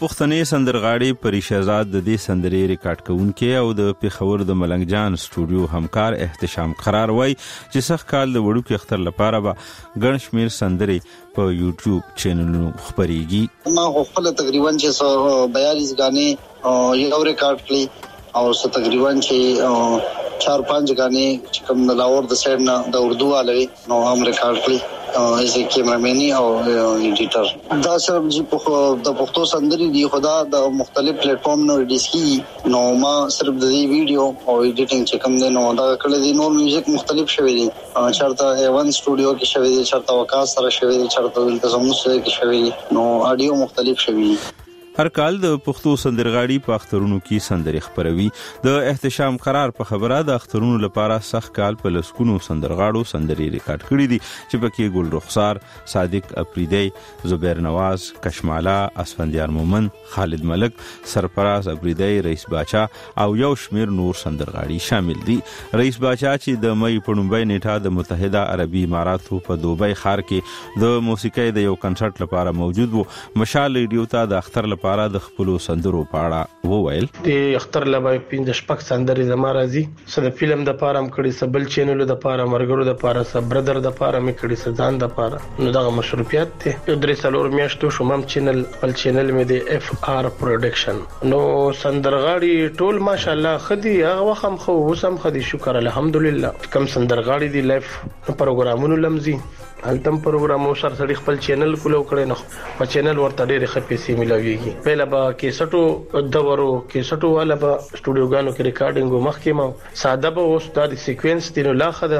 پښتنې سندرغاړي پری شهزاد د دې سندرې ریکارډ کوونکې او د پیښور د ملنګ جان سټوډیو همکار احتشام قرار وای چې سخت کال د وړوکي اختر لپاره به ګڼ شمېر سندرې په یوټیوب چینلونو خپرېږي. ما خپل تقریبا 642 غانې یو ریکارډ کړی او تقریبا 4-5 غانې چې کوم د لاهور د سایډ نه د اردو والي نو هم ریکارډ کړی ایز ا کیمرامین او ایډیټر. دا صرف د پښتو سندري دی خدا د مختلف پلیټ فارم نو ریلیز کی نو ما صرف د دې ویډیو او ایډیټینګ چې کوم دی نو دا کله دی نو میوزیک مختلف شوی دی چرته ایون سټوډیو کې شوی دی چرته وکاس سره شوی دی چرته دلته زموږ سره کې شوی دی نو اډیو مختلف شوی دی. هر کال د پښتو سندرغاړي په اخترونو کې سندرې خپروي. د احتشام قرار په خبره د اخترونو لپاره سخت کال په لسکونو سندرغاړو سندرې ریکارډ کړې دي چې پکې ګل رخسار، صادق افریدی، زبیر نواز، کشمالا، اسفندیار مومن، خالد ملک، سرفراز افریدی، رئیس باچا او یو شمیر نور سندرغاړي شامل دي. رئیس باچا چې د مې په 9 نیټه د متحده عربي اماراتو په دوبۍ ښار کې د موسیقۍ د یو کنسرت لپاره موجود وو. مشال ریډیو ته د اختر لپاره د خپل سندرو پاړه وویل د اختر لپاره 15 سندرې زما راځي سره فلم د پارم کړي سبل چینل د پاره مرګرو د پاره سب برادر د پاره مې کړي سزان د پاره نو دا مشروعیت ته یو درې سالور میاشتو شومم چینل بل چینل مې د اف آر پروډکشن نو سندرغاړي ټول ماشاءالله خدي هغه وخم خو وسم خدي شکر الحمدلله کم سندرغاړي دی لایف پروګرامونو لمزي هلتم پروګرامو سره سړي خپل چینل کولو کړي نو په چینل ورته ډېر ښه پیسې ملويږي. پهلا به کیسټو دورو کیسټو والا به سټوډیوګانو کې ریکارډینګ مخکې ما ساده به اوس د سیکوینس دینو لا خدا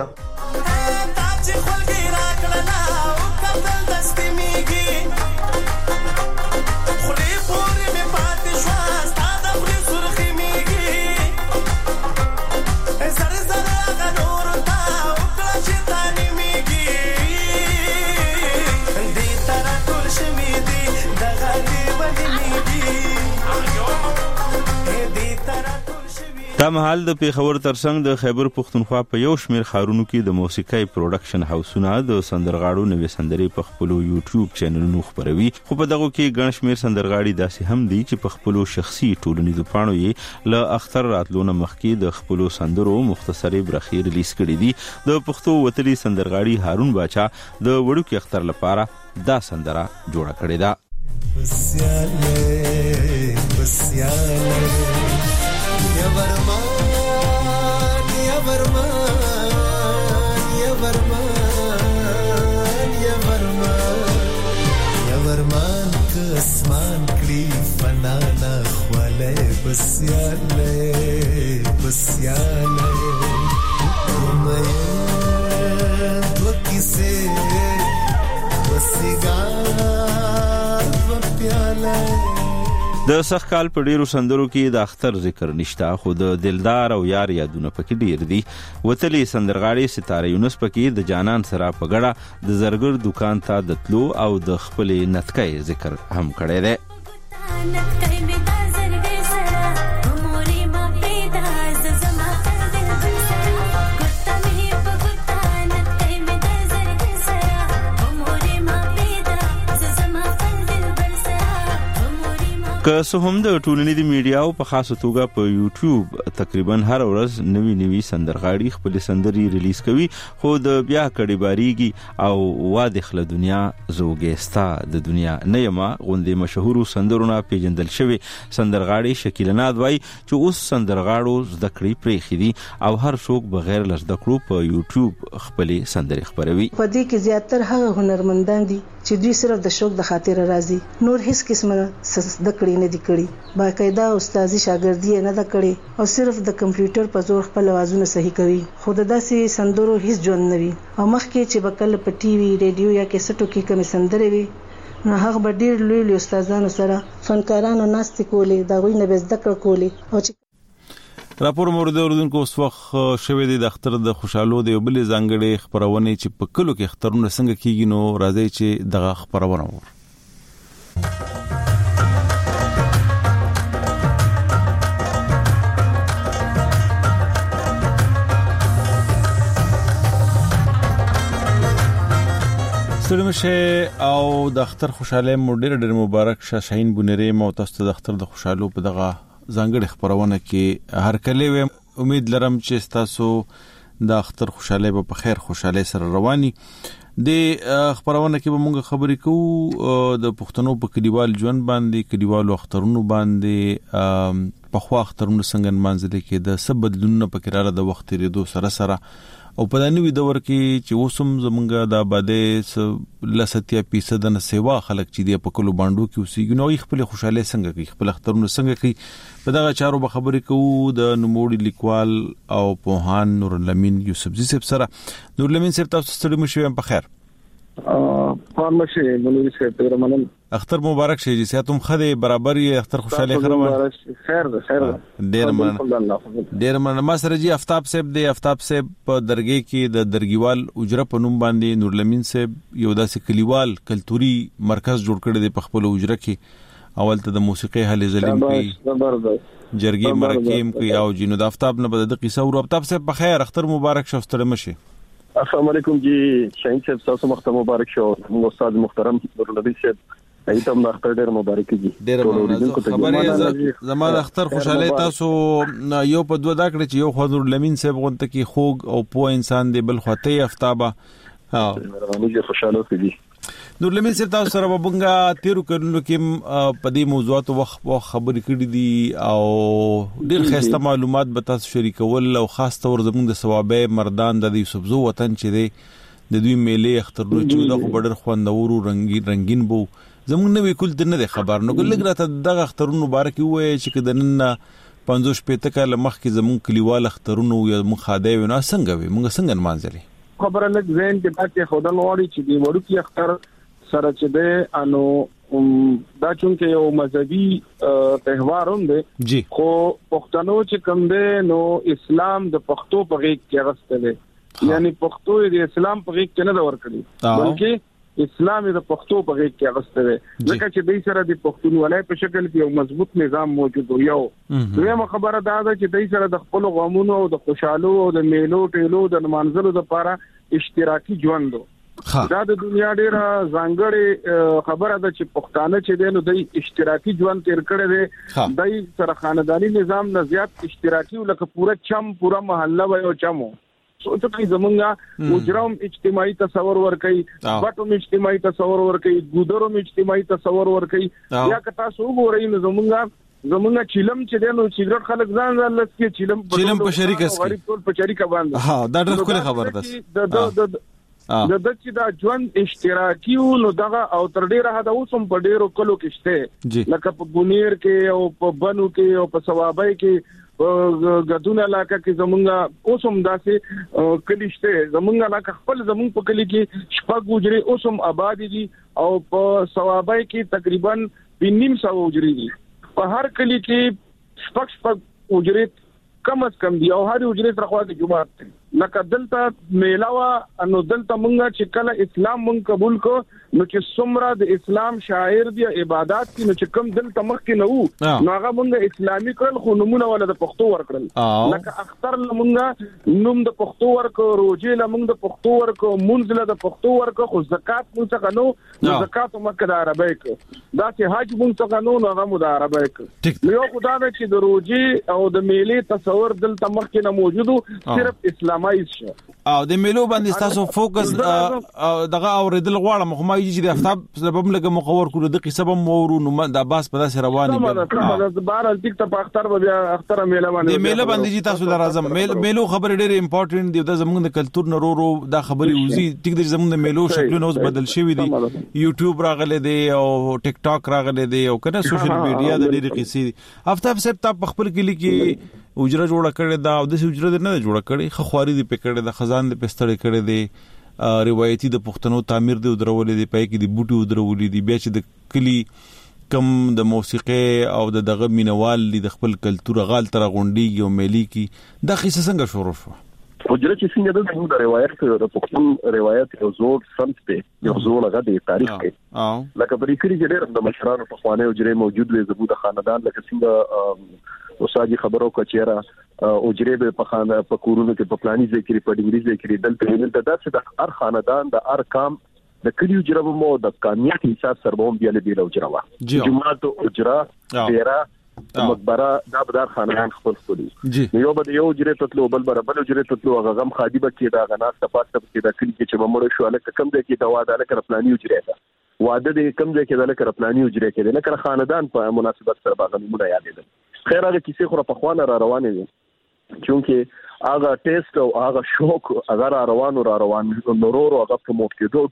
دا مهال د پیښور ترڅنګ د خیبر پښتونخوا په یو شمیر خارونو کې د موسیقۍ پروډکشن هاوسونه د سندرغاړو نوې سندرې په خپل یوټیوب چینلونو خپروي. خو په دغه کې ګڼ شمیر سندرغاړي داسې هم دي چې په خپل شخصي ټولنیزو پاڼو یې له اختر راتلو نه مخکې د خپل سندرو مختصری برخې ریلیز کړي دي. د پښتو وتلي سندرغاړي هارون باچا د وړوکي اختر لپاره دا سندره جوړه کړې ده. یورمان کسمان کلی فنانا خواله بسیاله اومه دو کیسه وسیگار و پیاله. د سخت کال په ډیرو سندرو کې د اختر ذکر نشته خو د دلدار او یار یادونه پکې ډیر دي. وتلي سندرغاړي ستاره یونس پکې د جانان سره په ګډه د زرګر دکان ته د تلو او د خپل نتکۍ ذکر هم کړی دی. که څه هم د ټولنیزو میډیاو په خاصه توګه په یوټیوب تقریبا هر ورځ نوی سندرغاړي خپل سندري ریلیز کوي خو د بیا کډي باریږي او واضح له دنیا زوګېستا د دنیا نه یما غوندې مشهور سندرونه پیژندل شوی سندرغاړي شکیل ناد وای چې اوس سندرغاړو زده کړې پرېخي دي او هر څوک بغیر له زده کړو په یوټیوب خپل سندري خپروي. په دې کې زیاتره هغه هنرمندان دي چې دوی صرف د شوق د خاطر راځي نور هیڅ قسمه زده کړې نه دي کړي باقاعده استادي شاګردي نه ده کړي او صرف د کمپیوټر په زور خپل आवाजونه صحیح کوي. خود داسې سندرو هیڅ ژوند نه وي او مخکې چې بکل په ټي وي ریډیو یا کیسټو کې کوم سندرې وي نو هغه به ډېر لوی استادانو سره فنکارانو ناست کولې دا غوي نه زده کړ کولې او راپور مورد اوردونکو اوس وخت شوې د اختر د خوشحالو د بل ځانګړي خبرونه چې په کلو کې اخترونه څنګه کیږي نو راځي چې دغه خبرونه وره. ستړي مشه او د اختر خوشاله مو ډېر مبارک شه. شاهین بونری مو تاسو ته د اختر د خوشالو په دغه ځانګړي خبرونه کې هر کله و امید لرم چې تاسو د اختر خوشاله په خیر خوشاله سره رواني. د خبرونه کې به موږ خبرې کوو د پښتنو په کلیوال ژوند باندې، کلیوالو اخترونو باندې، په خو اخترونو څنګه منځل کې د سبب بدلونونو په کراله د وخت لري سره او په دانوي دور کې چې اوسم زمونږ د آبادې لستیا% نه سیوا خلک چې دی په کلو باندې کې اوسېږي نو خپل خوشاله څنګه کوي، خپل اخترونه څنګه کوي، په دغه چارو به خبرې کوو د نوموړي لیکوال او پوهان نور الامین یوسفزي صاحب سره. نور الامین صاحب تاسو ستړي مشئ په خیر. مشه منوي صاحب ته منم. اختر مبارک شه جی ساتم خدای برابر یې اختر خوشاله خبره خیر ډیر من ما سره جی افتاب صاحب دی. افتاب صاحب په درګه کې د درګیوال اجره په نوم باندې نور الامین صاحب یو داسې کلیوال کلتوري مرکز جوړ کړی دی په خپل اجره کې. اول ته د موسیقي حل زلیم کې جرګي مرکیم کې او جنو د افتاب نه بده د قصه ور. افتاب صاحب په خیر اختر مبارک شه ستړي مشه. السلام علیکم جی شاهین صاحب تاسو مخته مبارک شو. موږ استاد محترم نور النبی صاحب ایتم د اختر ډیر مبارک جی. ډیر خبرې زموږ اختر خوشاله تاسو یو په دوه دا کړی چې یو خو نور الامین صاحب غونته کې خوګ او پوه انسان دی بل خواته افتابه مهرباني خوشاله کړي. نور الامین صاحب تاسو سره وبنګا تیرو کړنو کې په دې موضوعات وخت خبرې کړې دي او ډېر خسته معلومات به تاسو شریکول او خاص تور زموږ د ثوابه مردان د یوسفزو وطن چې دی د دوی میلې اخترونو چې د خبر خوندورو رنگین بو زموږ نوې کول د نه خبر نو ګل راته دغه اخترونو مبارک وي چې کدنن 50 کال مخکې زموږ کلیوال اخترونو یا مخاده وي نو څنګه وي موږ څنګه مانځلې خبره لږ زین کې پاتې خدای نوړي چې دی وړو کې اختر سره چې ده انو دا چونکه یو مذهبي تهوار هم دی خو پښتنو چې کوم ده نو اسلام د پښتو په غیږ کې راستله یعنی پښتو د اسلام په غیږ کې نه دا ور کړی بلکې اسلام د پښتو په غیږ کې راستله ځکه چې دای سره د پښتونولۍ په شکل کې یو مضبوط نظام موجود یو دویمه خبره دا ده چې دای سره د خپل غمونو او د خوشحالو او د میلو ټیلو د منځلو لپاره اشتراکي ژوند دا د دنیا ډیره ځانګړې خبره ده چې پښتانه چې دینو د اشتراکي ژوند تیر کړي دي دای سره خاندانی نظام نه زیات اشتراکي لکه پورا چم پورا محله وایو چمو سوچ کوي زمونږه مجرم اجتماعي تصور ور کوي بټوم اجتماعي تصور ور کوي ګودروم اجتماعي تصور ور کوي یا کتا سو ګورې نو زمونږه چیلم چې دینو سیګریټ خلک ځان لسکي چیلم په شریک اس غریب ټول په شریک باندې ها دا ډېر کوله خبره ده د دچې دا ژوند اشتراکي نو دغه او تر ډیره حد اوسم په ډیرو کلو کې شته لکه په بونیر کې او په بنو کې او په ثوابای کې غدونه علاقه کې زمونږه اوسم داسې کلیشته زمونږه علاقه خپل زمونږ په کلی کې شپږ وجري اوسم آباد دي او په ثوابای کې تقریبا 300 وجري دي په هر کلی کې شپږ وجري کم از کم دی او هر وجري تر خوا د جمعه لکه دلته میلاوا انو دلته مونږه چې کله اسلام مونږ قبول کو نو چې څومره د اسلام شاعر دی عبادت کې نو چې کوم دلته مخ کې نو نو هغه مونږه اسلامي کړل خو نمونه ولا د پښتو ورکړل لکه اختر مونږه نوم د پښتو ورکو روزي له مونږ د پښتو ورکو مونږ له د پښتو ورکو خو زکات مونږ څنګه نو زکات مکه د عربی کې دا چې حج مونږ څنګه نو هغه مو د عربی کې یو خدای چې د روزي او د میلې تصور دلته مخ کې نه موجودو صرف اسلام او د میلو باندې تاسو فوکس دغه اوریدل غواړم خو ما یې د افتاب سبب لګه مخور کړو د قصه به مورو نو د باس په داسې رواني به بهر الټیک ته په اختر بیا اختر میله باندې د میله باندې تاسو لازم میلو خبر ډېر امپورټنت دی د زمونږ د کلچر نورو دا خبري وزي ټیک د زمونږ د میلو شکلونه اوس بدل شوی دي یوټیوب راغله دی او ټیک ټاک راغله دی او کنه سوشل میډیا د ډېر قصې افتاب صاحب ته په خپل کلی کې اجره جوړه کړې دا او د اجره نه جوړه کړې خخواري دی پکړې د خزان د پستړې کړې دی روایتي د پښتنو تعمیر دی درولې دی پای کې دی بوټي درولې دی بیا چې د کلی کم د موسیقي او د دغه مینوال د خپل کلچر غال تر غونډي او ملي کې د قصه څنګه شروع شو اجره چې څنګه د روایت د پښتون روایت یو زور سنت دی یو زور هغه د تاریخ کې لکه بری کړي چې ډېر د مشرانو په خوانه اجره موجود وي زبوت خاندان لکه څنګه اوساجي خبرو کچېرا اوجره به په خانه په کورونو کې په پلاني ذکر په ډنګري ذکر دلته داسې د هر خاندان د هر کام د کلیو اجره مو د قانوني حساب سره مو بیا له بیل اجره وا جمعات اجره ډیرا مقبره دا بدار خانان خپل یو بده یو اجره تطلو بل اجره تطلو غم خادبه کې دا غناس تفاصیل کې دا کلی کې چې ممړ شو الک کم دی کې دا واده الک پلاني اجره ده واده دې کم دی کې دا الک پلاني اجره کې ده لکه خاندان په مناسبت سره باغمونه یادېدل خیر هغه کیسه خو په خوانه را روانه دي چونکه هغه ټیسټ او هغه شوق هغه را روان نورو هغه پروموټ کېدو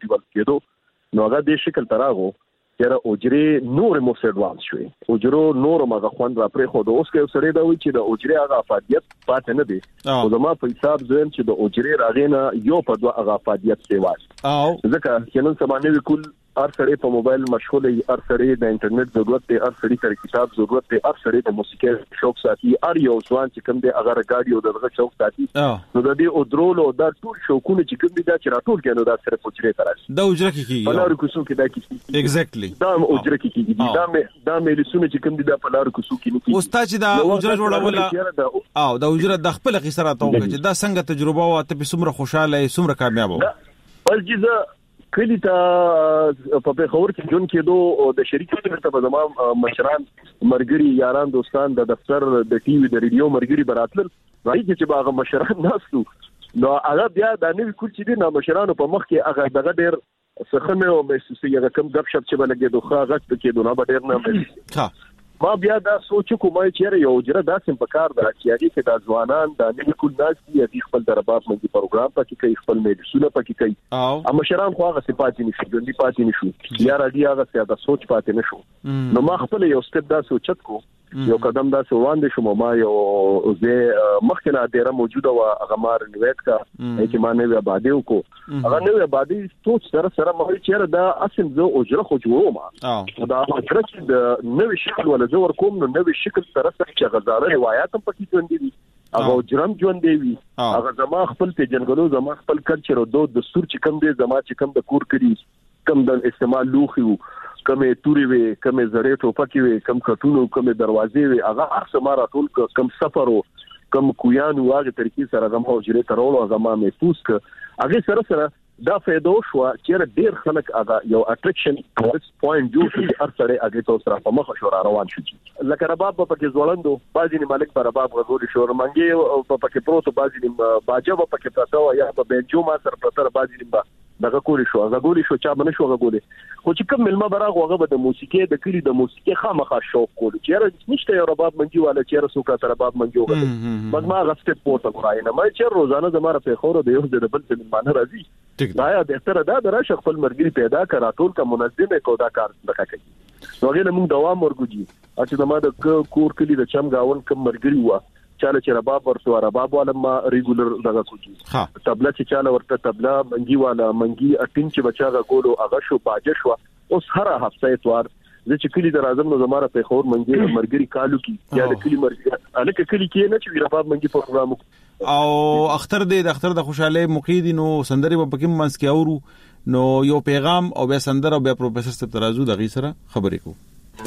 نو هغه دې شکل تراغو چیرې اوجري نور مو سډوانس شوي اوجرو نور مغه خوند را پرې خو د اوس کې سړی دا وی چې د اوجري هغه افادیت پاتې نه دي او زما په حساب زم چې د اوجري راغینه یو په دوه هغه افادیت سیوا او ځکه چې نن سبا نه کول هر سړی په موبایل مشغول دی هر سړی د انټرنیټ ضرورت دی هر سړی تر کتاب ضرورت دی هر سړی د موسیقي شوق ساتي هر یو ځوان چې کوم دی هغه راډیو دغه شوق ساتي نو د دې او درولو دا ټول شوقونه چې کوم دي دا چې راټول کینو دا سره پوچري تراشي دا اجره کې په لارو کوڅو کې دا کې ایگزیکټلی دا اجره کې دا مې لسونه چې کوم دي دا په لارو کوڅو کې نه استاد چې دا اجره جوړول او دا اجره د خپل قصره توګه چې دا څنګه تجربه او ته به سمره خوشاله سمره کامیاب بل جزا کلی ته په خبر کې جون کېدو د شریکو ته په زمام مشران مرګري یاران دوستان د دفتر د ټي وي د ریډیو مرګري براتل راځي چې باغ مشران ناسو نو هغه بیا د نوې کول چې د مشرانو په مخ کې هغه دغه ډېر سخنه او محسوسي هغه کم غب شپ چې بلګي دوه غټ کې دونه به ډېر نه ما بیا دا سوچ کوم چې یو جره داسې په کار دا چې هغه کې د ځوانان د نوې کول ناس دي خپل درباب منځي پروګرام پکې کوي خپل میډیسونه پکې کوي او مشران خو هغه صفات نشي ګندې پاتې نشو یا راډي هغه څه د سوچ پاتې نشو نو ما خپل یو سټپ دا سوچت کو یو قدم دا سوان دي شوم ما یو زه مخکنه ډیره موجوده وا هغه مار نیویت کا چې ما نه آبادیو کو هغه نه آبادی سوچ سره ما چیرې دا اصل زه اجره خو جوړم دا اجره چې د نوې شکل ولا زور کوم نو نوې شکل سره چې غزاره روایت هم پکې ژوند دي هغه جرم ژوند دی هغه زما خپل ته جنګلو زما خپل کلچر او د سور چې کم دی زما چې کم د کور کړي کم د استعمال لوخي کمه توري وي کمه زړې ټوپکې وي کم کټونو کمه دروازې وي هغه هر څه مارا ټول کم سفرو کم کویانو هغه طریقې سره غم او جری ترولو هغه ما محسوس ک هغه سره دا فائدو شو چې ډېر خلک هغه یو اټریکشن پوینټ جوړ شي هر سره هغه تو سره په مخ شو روان شي لکه رباب په کې ځوړندو بازي مالک پر رباب غوړي شو منګي په کې پروت بازي باجه په کې پاتو یا په بنجو ما سره پرتر بازي دغه کولی شو هغه ګولې شو چا باندې شو هغه ګولې خو چې کوم ملما براغ هغه به د موسیقي د کلی د موسیقي خامخا شوق کول چې نشته یو رباب منجي والا چې رسو کا تر رباب منجي وګړي بس ما غسټ پورته کړای نه مې چې روزانه زماره په خور د یو د بل څه معنی راځي دا یا د تر دا درشه خپل مرګري پیدا کړه ټول کا منظمه کو دا کار دغه کوي نو غیر موږ دوام ورګوجي چې زما د کور کلی د چم گاون کم مرګري وا چاله چې رباب ورته رباب والا ما ریګولر دغه کوجي تبلا چې چاله ورته تبلا منګي والا منګي اټین چې بچا غولو هغه شو باجه شو اوس هر هفته اتوار د چې کلی د اعظم نو زماره په خور منګي مرګري کالو کې یا د کلی مرګ الکه کلی کې نه چې رباب منګي پروګرام او اختر د اختر د خوشاله مقیدی نو سندري په کوم منس کې اورو نو یو پیغام او بیا سندر او بیا پروفیسور ست ترازو د غي سره خبرې کو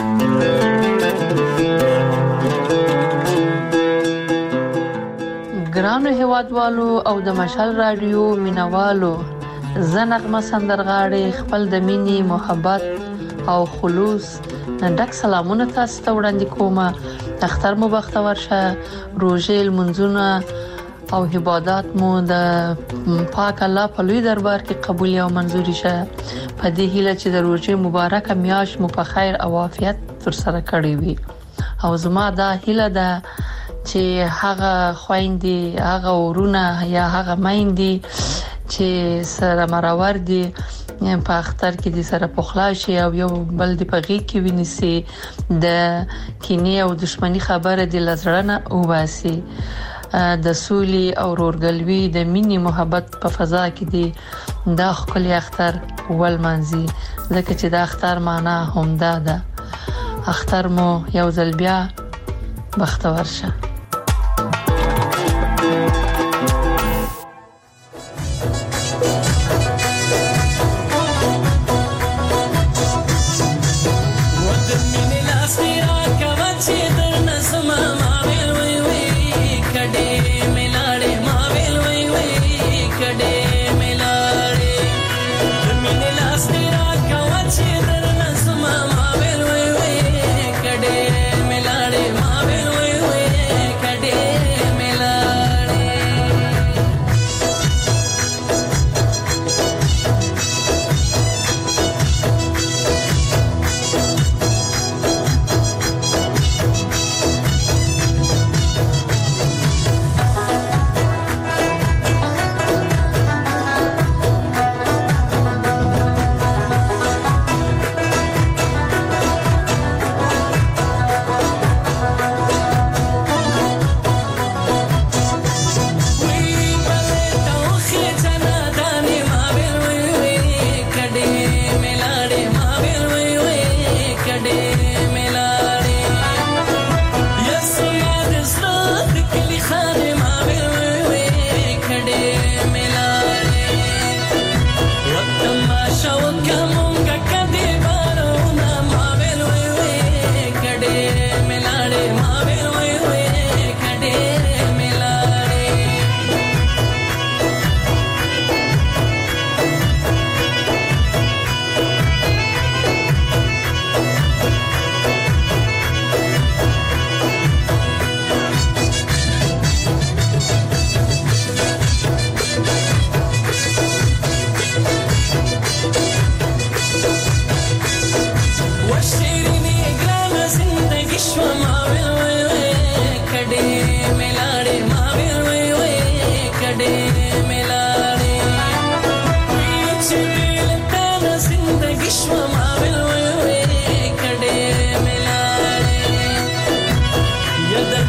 ګرانو هیوادوالو او د مشال رادیو مینوالو زنغمه سندرغاړي خپل د مینی محبت او خلوص ډک سلامونه تاسو ته وړاندې کوم اختر مو بختور شه روزه منځونه او عبادت مو د پاک الله په لوی دربار کې قبول او منزوري شه په دې هیله چې د روزه مبارکه میاش مو په خیر او عافیت تر سره کړی وي او زما دا هیله ده چې هغه خويندې هغه ورونه یا هغه مایندې چې سره مرور دي په اختر کې د سره پخلا شي او یو بل د پغې کې ویني د کینې او دښمنی خبره د لزړنه او باسي د سولي او ورورګلوي د مینې محبت په فضا کې دي دا خپل اختر ول منځي ځکه چې د اختر معنا همدا ده اختر مو یو ځل بیا بختور شه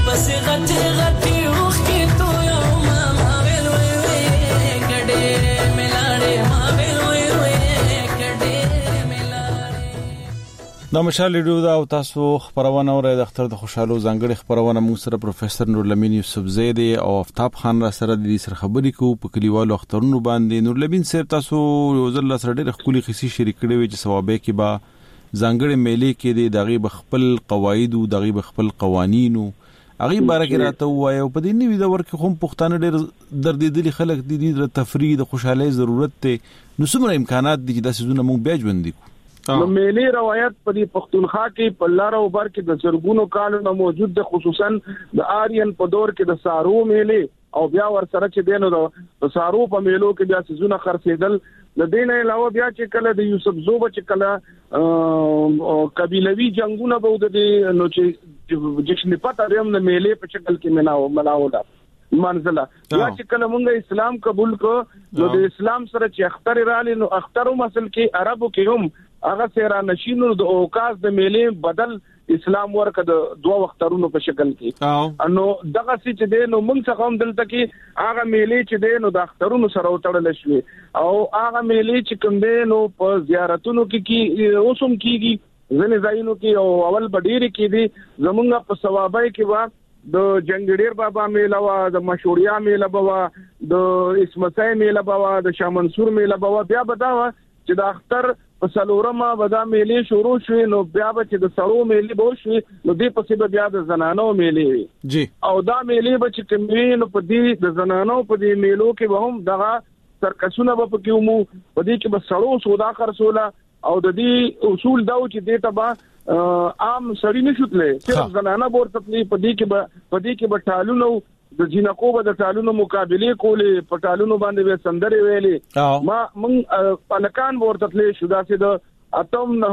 پس غټي غټي اوخ کې تو یو ما ویل وې کډې ملاړې ما ویل وې کډې ملاړې. د مشال ریډیو دا او تاسو خبرونه اورئ د اختر د خوشاله ځانګړي خبرونه موږ سره پروفیسور نورلمین یوسفزی او آفتاب خان را سره د دې سره خبرې کوو په کلیوالو اخترونو باندې. نورلمین صاحب تاسو یو ځل سره ډېر خولي خسي شریک کړي وي چې ثوابه کې با ځانګړي میلې کې د دغه بخپل قواعد او دغه بخپل قوانینو هغه بارکه راته وایو په دې نیوي د ورکه هم پښتانه ډېر دردېدلي خلک دي د تفریح د خوشاله ضرورت ته نو څومره امکانات دي چې د سيزونه موږ بیا ژوند دي. نو میلې روایت په دې پښتونخوا کې په لار او بر کې د زرګونو کالونو موجود د خصوصا د آریان په دور کې د سارو میلې او بیا ور سره چې دینو د سارو په میلو کې بیا سيزونه خرڅېدل. د دین علاوه بیا چې کله د یوسف زوبه چې کله قبیلوي جنگونه به د نو چې جشن پته ریم د میلې په شکل کې مناوله منزله یا چې کله مونږ اسلام قبول کو نو د اسلام سره چې اختر رالي نو اخترو مسل کې عربو کې هم هغه سره نشینو د اوقاز د میلې بدل اسلام ورکه د دوه وخترونو په شکل کې نو دغه چې د نو موږ څنګه هم دلته کې هغه میلې چې د نو د اخترونو سره وتړل شي او هغه میلې چې کوم د نو په زیارتونو کې اوسم کېږي ځنې ځایونو کې او اول بډیر کې دي زمونږ په ثوابای کې وا د جنگډیر بابا میله وا د مشوریا میله بوا د اسمتای میله بوا د شاه منصور میله بوا بیا بداوه چې د اختر په سلورمه ودا میلې شروع شوې نو بیا به چې د سړو میلې به شوې نو دې پسې به بیا د زنانو میلې جی او دا میلې به چې کومې نو په دې د زنانو په دې میلو کې به هم دغه سرکسونه به پکې ومو په دې کې به سړو سودا خرڅوله او د دې اصول دا چې دې ته به عام سړی نشوتلې صرف زنانه ورته په دې کې به ټالونو د جنکو به د ټالونو مقابله کولې په ټالونو باندې به سندري ویلې ما من الکان ورته تلې شو دا چې د اتم نه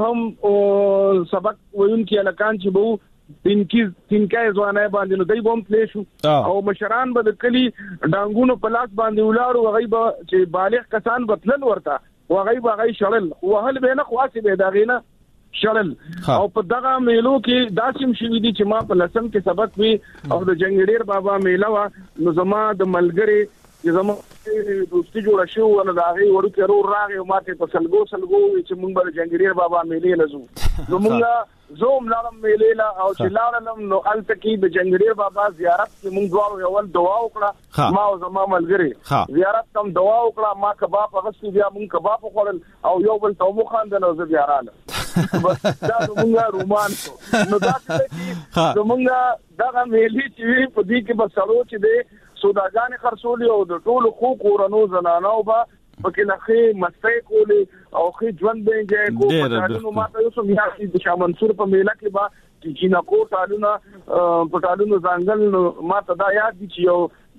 هم سبق وین کې الکان چې بو تینکای ځوانای باندې نو دای بوم تلې شو او مشران به د کلی ډانګونو په لاس باندې ولاړو هغه به چې بالغ کسان بتلل ورته هغه به شړل وهل به نه خواصي به داغینه شړل او په دغه میلو کې داسم شوی دي چې ما په لسم کې سبق وی او د جنگډیر بابا میله وا نو زما د ملګری چې زما دوستي جوړ شو ونه دا غي وړو کې رو راغی او ماته په سلګو چې مونږ به جنگډیر بابا میلې لزو نو مونږ زوم لارم میلې لا او چې لارم نو التکی د جنگډیر بابا زیارت کې مونږ دوه یو دعا وکړه ما او زما ملګری زیارت تم دعا وکړه ما کباب غوښتي بیا مونږ کباب خوړل او یو بل ته مو خاندل او زیارانه دا زمونږه رومان نو دا چې زمونږه دغه میلې چې په دې کې به سړو چې د سوداګان خرڅولي او د ټولو خو کورونو زنانو به پکې لخې مستۍ کولې او خې ژوند به یې کو په ماته یو څه بیا د شاه منصور په میله کې به چې جنکو ټالونه په ټالونو ځنګل ماته دا یاد دي چې یو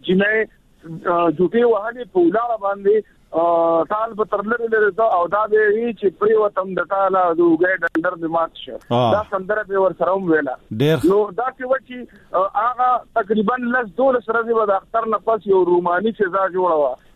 جنې جوټي وهلي په ولاړه باندې تال په ترلره لري او دا به چې پری وتم د تاله دوګې ډندر د مات شه دا سندره به ور سره ویلا نو دا چې وچی هغه تقریبا لس 12 ورځې بعد اختر نه پس یو روماني سزا جوړه وا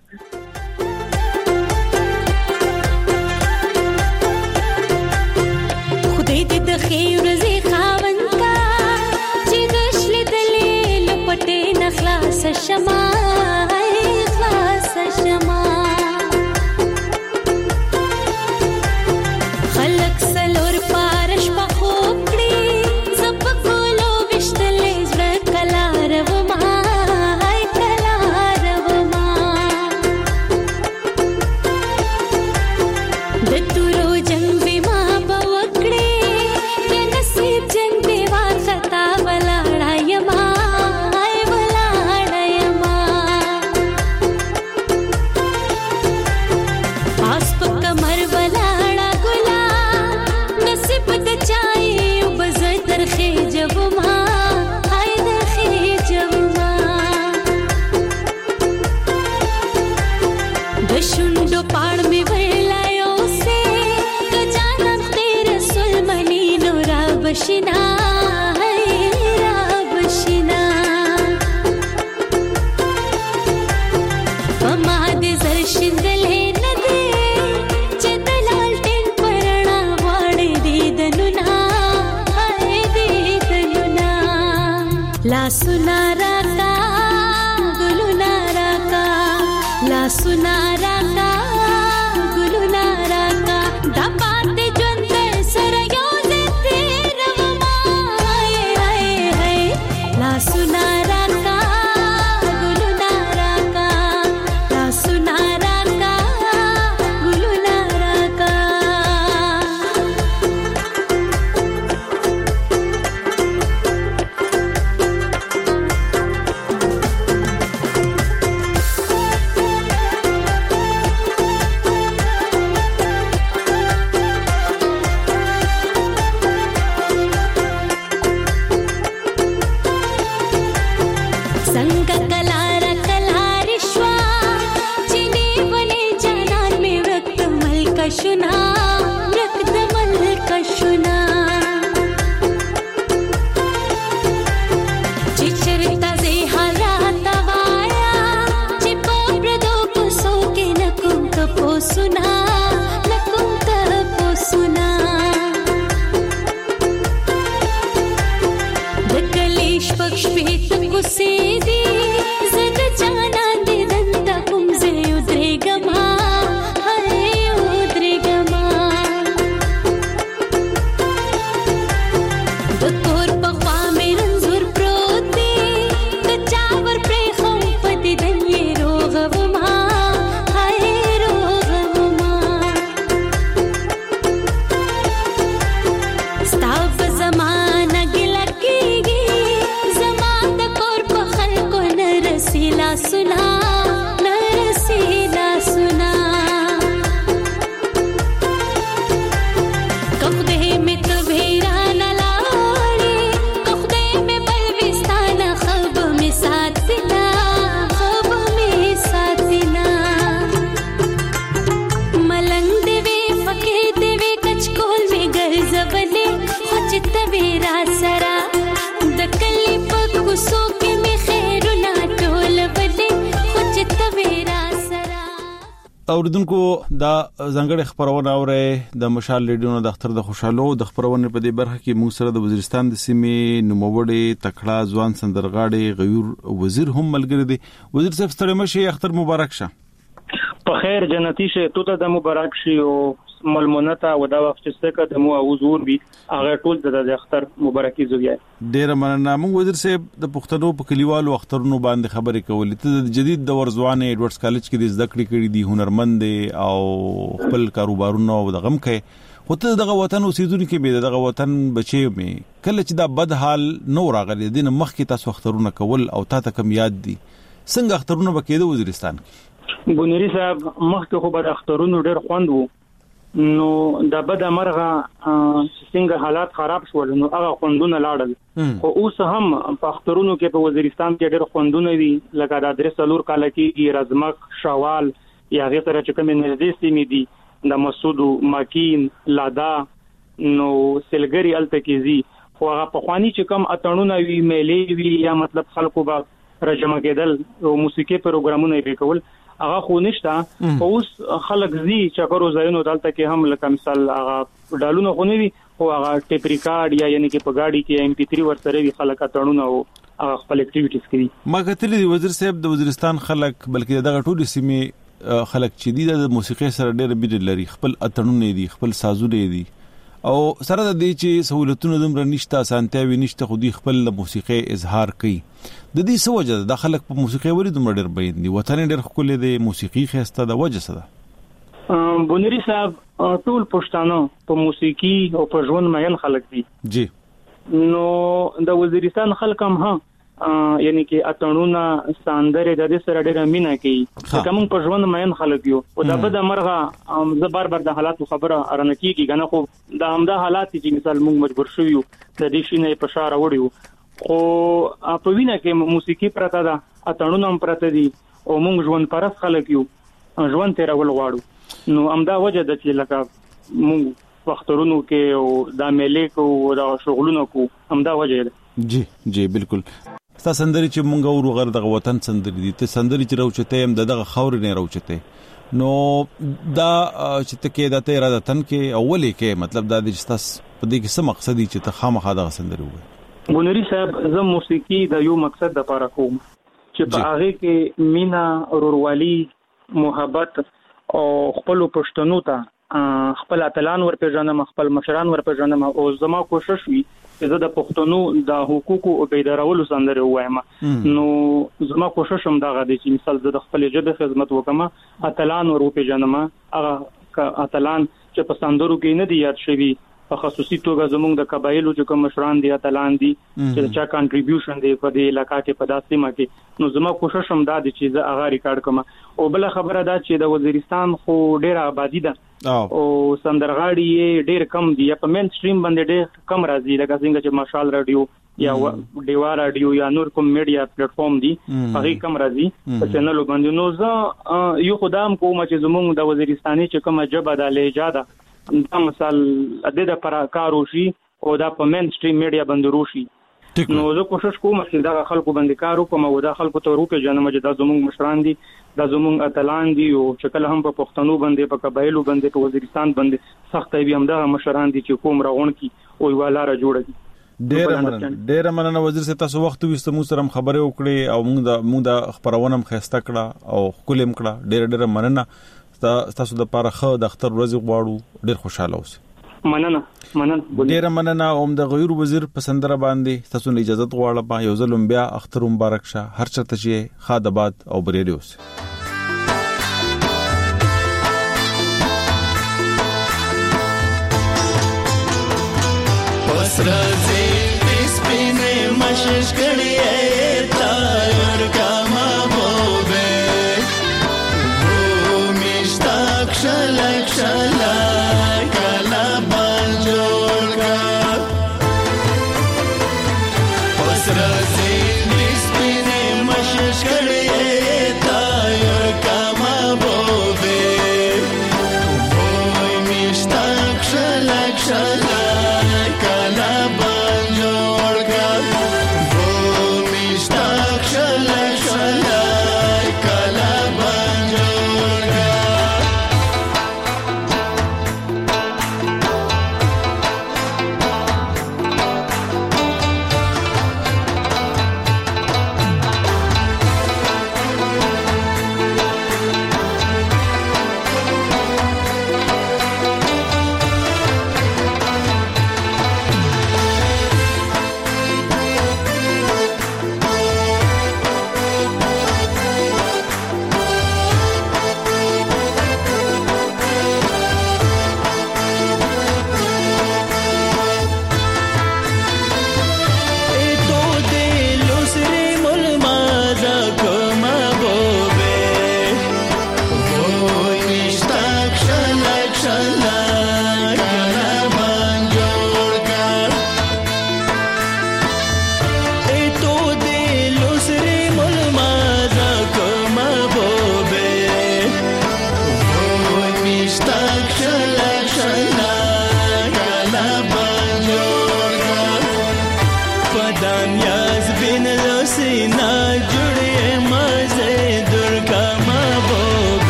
خدای دې د خیر ورځې خاوند کا چې دشل دلې لپټې نخلاص شمه خلاص شمه خطا ولا رايما لا سنارا کا ګلونا راکا لا سنارا کا ګلونا راکا دا پاتې ژوند سره یو دې تیرما لا سنارا کا ګلونا راکا لا سنارا کا ګلونا راکا اوریدونکو دا ځنګړې خبرونه اوري د مشال ریډیو د اختر د خوشحالو د خبرونه په دې برخه کې موږ سره د وزیرستان د سیمې نوموړي تکړه ځوان سندرغاړي غیور وزیر هم ملګری دي. وزیر صاحب ستړي مشه اختر مبارک شه. په خیر جنتی شه تو ته د مبارک شي او ملمونته و دا وخت چې څنګه د مو حضور بي هغه ټول د اختر مبارکي زویا ډیر مننه. موږ وزیر صاحب د پښتنو په کلیوالو اخترونو باندې خبرې کولې. ته د جدید دور ځوان ایډورډز کالج کې د زده کړې کړې دي، هنرمند او خپل کاروبارونه او د غم کوي. خو ته دغه وطن اوسیدونکو کې به دغه وطن بچي مې کله چې دا بد حال نو راغلی دین مخکې تاسو اخترونه کول او تاسو کم یاد دي څنګه اخترونه وکړي د وزیرستان کې؟ ګونری صاحب مخکې خو به اخترونو ډېر خوند وو، نو د بد مرغه څنګه حالات خراب شول نو هغه خوندونه لاړل. خو اوس هم په اخترونو کې په وزیرستان کې ډېر خوندونه دي، لکه د درې څلور کال کې رزمک شوال یا غیر سره چې کوم نږدې سیمې دي د مسعود ماکین لادا نو سلګری التکیزي خو هغه په خواني چې کوم اتړونه وی میلې وی یا مطلب خلکو به راجمع کېدل او موسیقي پروګرامونه یې وکول هغه خو نشته. اوس خلک زی چکرو زینو دلته کې هم لکه مثال هغه ډالونه خو نه وي او هغه ټیپ ریکارډ یا یعنی کې په گاډي کې MP3 ورسره وی خلک اتړونه او هغه خپل اکټیویټیز کوي. ما کتلې وزیر صاحب د وزیرستان خلک بلکې دغه ټول سیمه خلک چې دي د موسیقي سره ډېر بیر لري، خپل اتړونه دي، خپل سازونه دي او سره د دې چې سہولتونه دومره نشته، اسانتیاوي نشته، خو دي خپل موسیقي اظهار کوي. د دې څه وجه ده خلک په موسیقي ولې دومره ډېر بین دي؟ وطن ډېر ښکلی دی، موسیقي ښایسته ده، وجه څه ده؟ بونری صاحب ټول پښتانه په موسیقي او په ژوند مېن خلک دي جی. نو د وزیرستان خلک هم یعنی کې اتړونه ساندره د دې سره ډېر مینا کوي کوم په ژوند مېن خلک یو او دا بد مرغه زه بار بار د حالات خبره ارنه کیږي کنه، خو دا همدا حالات چې مثال موږ مجبور شو یو د دې شینې په شاره وړو خو په وینه کې موسیقي پرته ده، اتړونه هم پرته دي او موږ ژوند پرس خلک یو ژوند تیرول غواړو. نو همدا وجه د چې لکه موږ وختونو کې او دا میلې کو او دا شغلونه کو همدا وجه ده. جی جی بالکل. ستا سندري چې مونږ ورو غر دغه وطن سندري دي، ته سندري چې راوچته هم دغه خاور نه راوچته نو دا چې تکې د ته اراده تن کې اولې کې مطلب دا د جستاس په دې کې څه مقصد دي چې ته خامخا دغه سندري وې؟ ګونری صاحب زه موسیقي د یو مقصد لپاره کوم چې په هغه کې مینا ورورولي محبت او خپل پښتنو ته خپل اتلان ورپېژنم خپل مشران ورپېژنم او زما کوشش وي چې زه د پښتنو د حقوقو او بیدارولو سندره وایم نو زما کوشش هم دا غواړي چې مثال زه د خپل ژبې خدمت وکم اتلان ورپېژنم هغه اتلان چې په سندرو کې نه دي یاد شوي په خصوصي توګه زموږ د قبایلو چې کوم مشران دي اتلان دي چې چا کنټریبیوشن دی په دې علاقې کې په داسې ما کې نو زما کوشش هم دا دي چې زه هغه ریکارډ کوم او بل خبره دا چې د وزیرستان خو ډیره آبادی ده او سندرغاړي ډیر کم دي په مین سټریم باندې ډیر کم راځي لکه څنګه چې مشال رادیو یا دیوا رادیو یا نور کوم میډیا پلیټ فارم دي هغه کم راځي په چینل باندې نو زه یو خدام کوم چې زموږ د وزیرستاني چې کومه جبه د لهجه دا مثال د پر کارو شي او دا په مین سټریم میډیا باندې روشي نو زه کوشش کوم چې دا خلکو باندې کارو کوم او دا خلکو ته روپې جنم چې دا زموږ مشران دي دا زموږ اتلان دي او چې کله هم په پښتنو باندې په قبایلو باندې په وزیرستان باندې سخت وي هم دا مشران دي چې کوم راغون کی او یوالاره جوړه ډیر مننه وزیر صاحب تاسو وخت وست مو سره خبرې وکړې او موږ د خبرونه خسته کړه او خپلم کړه ډیر مننه تاسو د لپاره خو د اختر ورځ غواړو ډیر خوشاله اوسئ مننه ډیر مننه اوم د غیر وزیر پسندره باندې تاسو نه اجازه غواړم یو ځل بیا اختر مبارک شه هر چرته چې خادباد او بریلی اوسئ پسرځي سپینې مشش کړي تایر کما بوبه شلک شلک کلا بنجول کا پسرځي سپینې مشش کړي تایر کما بوبه وای مشتاق شلک شلک کلا بنجول کا وای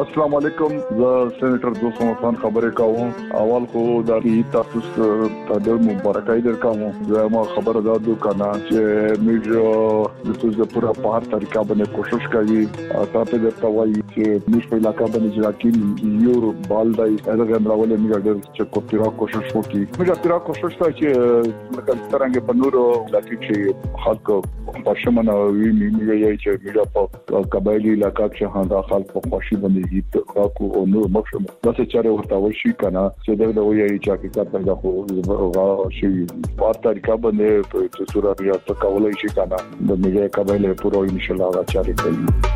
السلام علیکم زه سېنیټر دوست محمد خبرې کوم. اول خو د تاسو ته د مبارکۍ درکوم. زه ما خبره ده کنه چې موږ د توګه پورا په هر طریقه باندې کوشش کوي. تاسو د توای چې موږ په علاقې باندې ځکه یو بالدای هغه راولې موږ د کوپیرا کوشش وکړي. موږ پیرا کوشش کوي چې لکه څنګه په نورو علاقې چې خلک په شمنه وي موږ یې چې موږ په قبایلی علاقې چې هغه خلک په خوشي باندې راکو او نو مخشم دا څه چاره ورته وشي کنه چې دا وایي چې حقیقت پیدا خو غا شي په طریقه باندې په صورت یا په کولای شي کنه د میګه قبایل پورو ان شاء الله چاره کوي.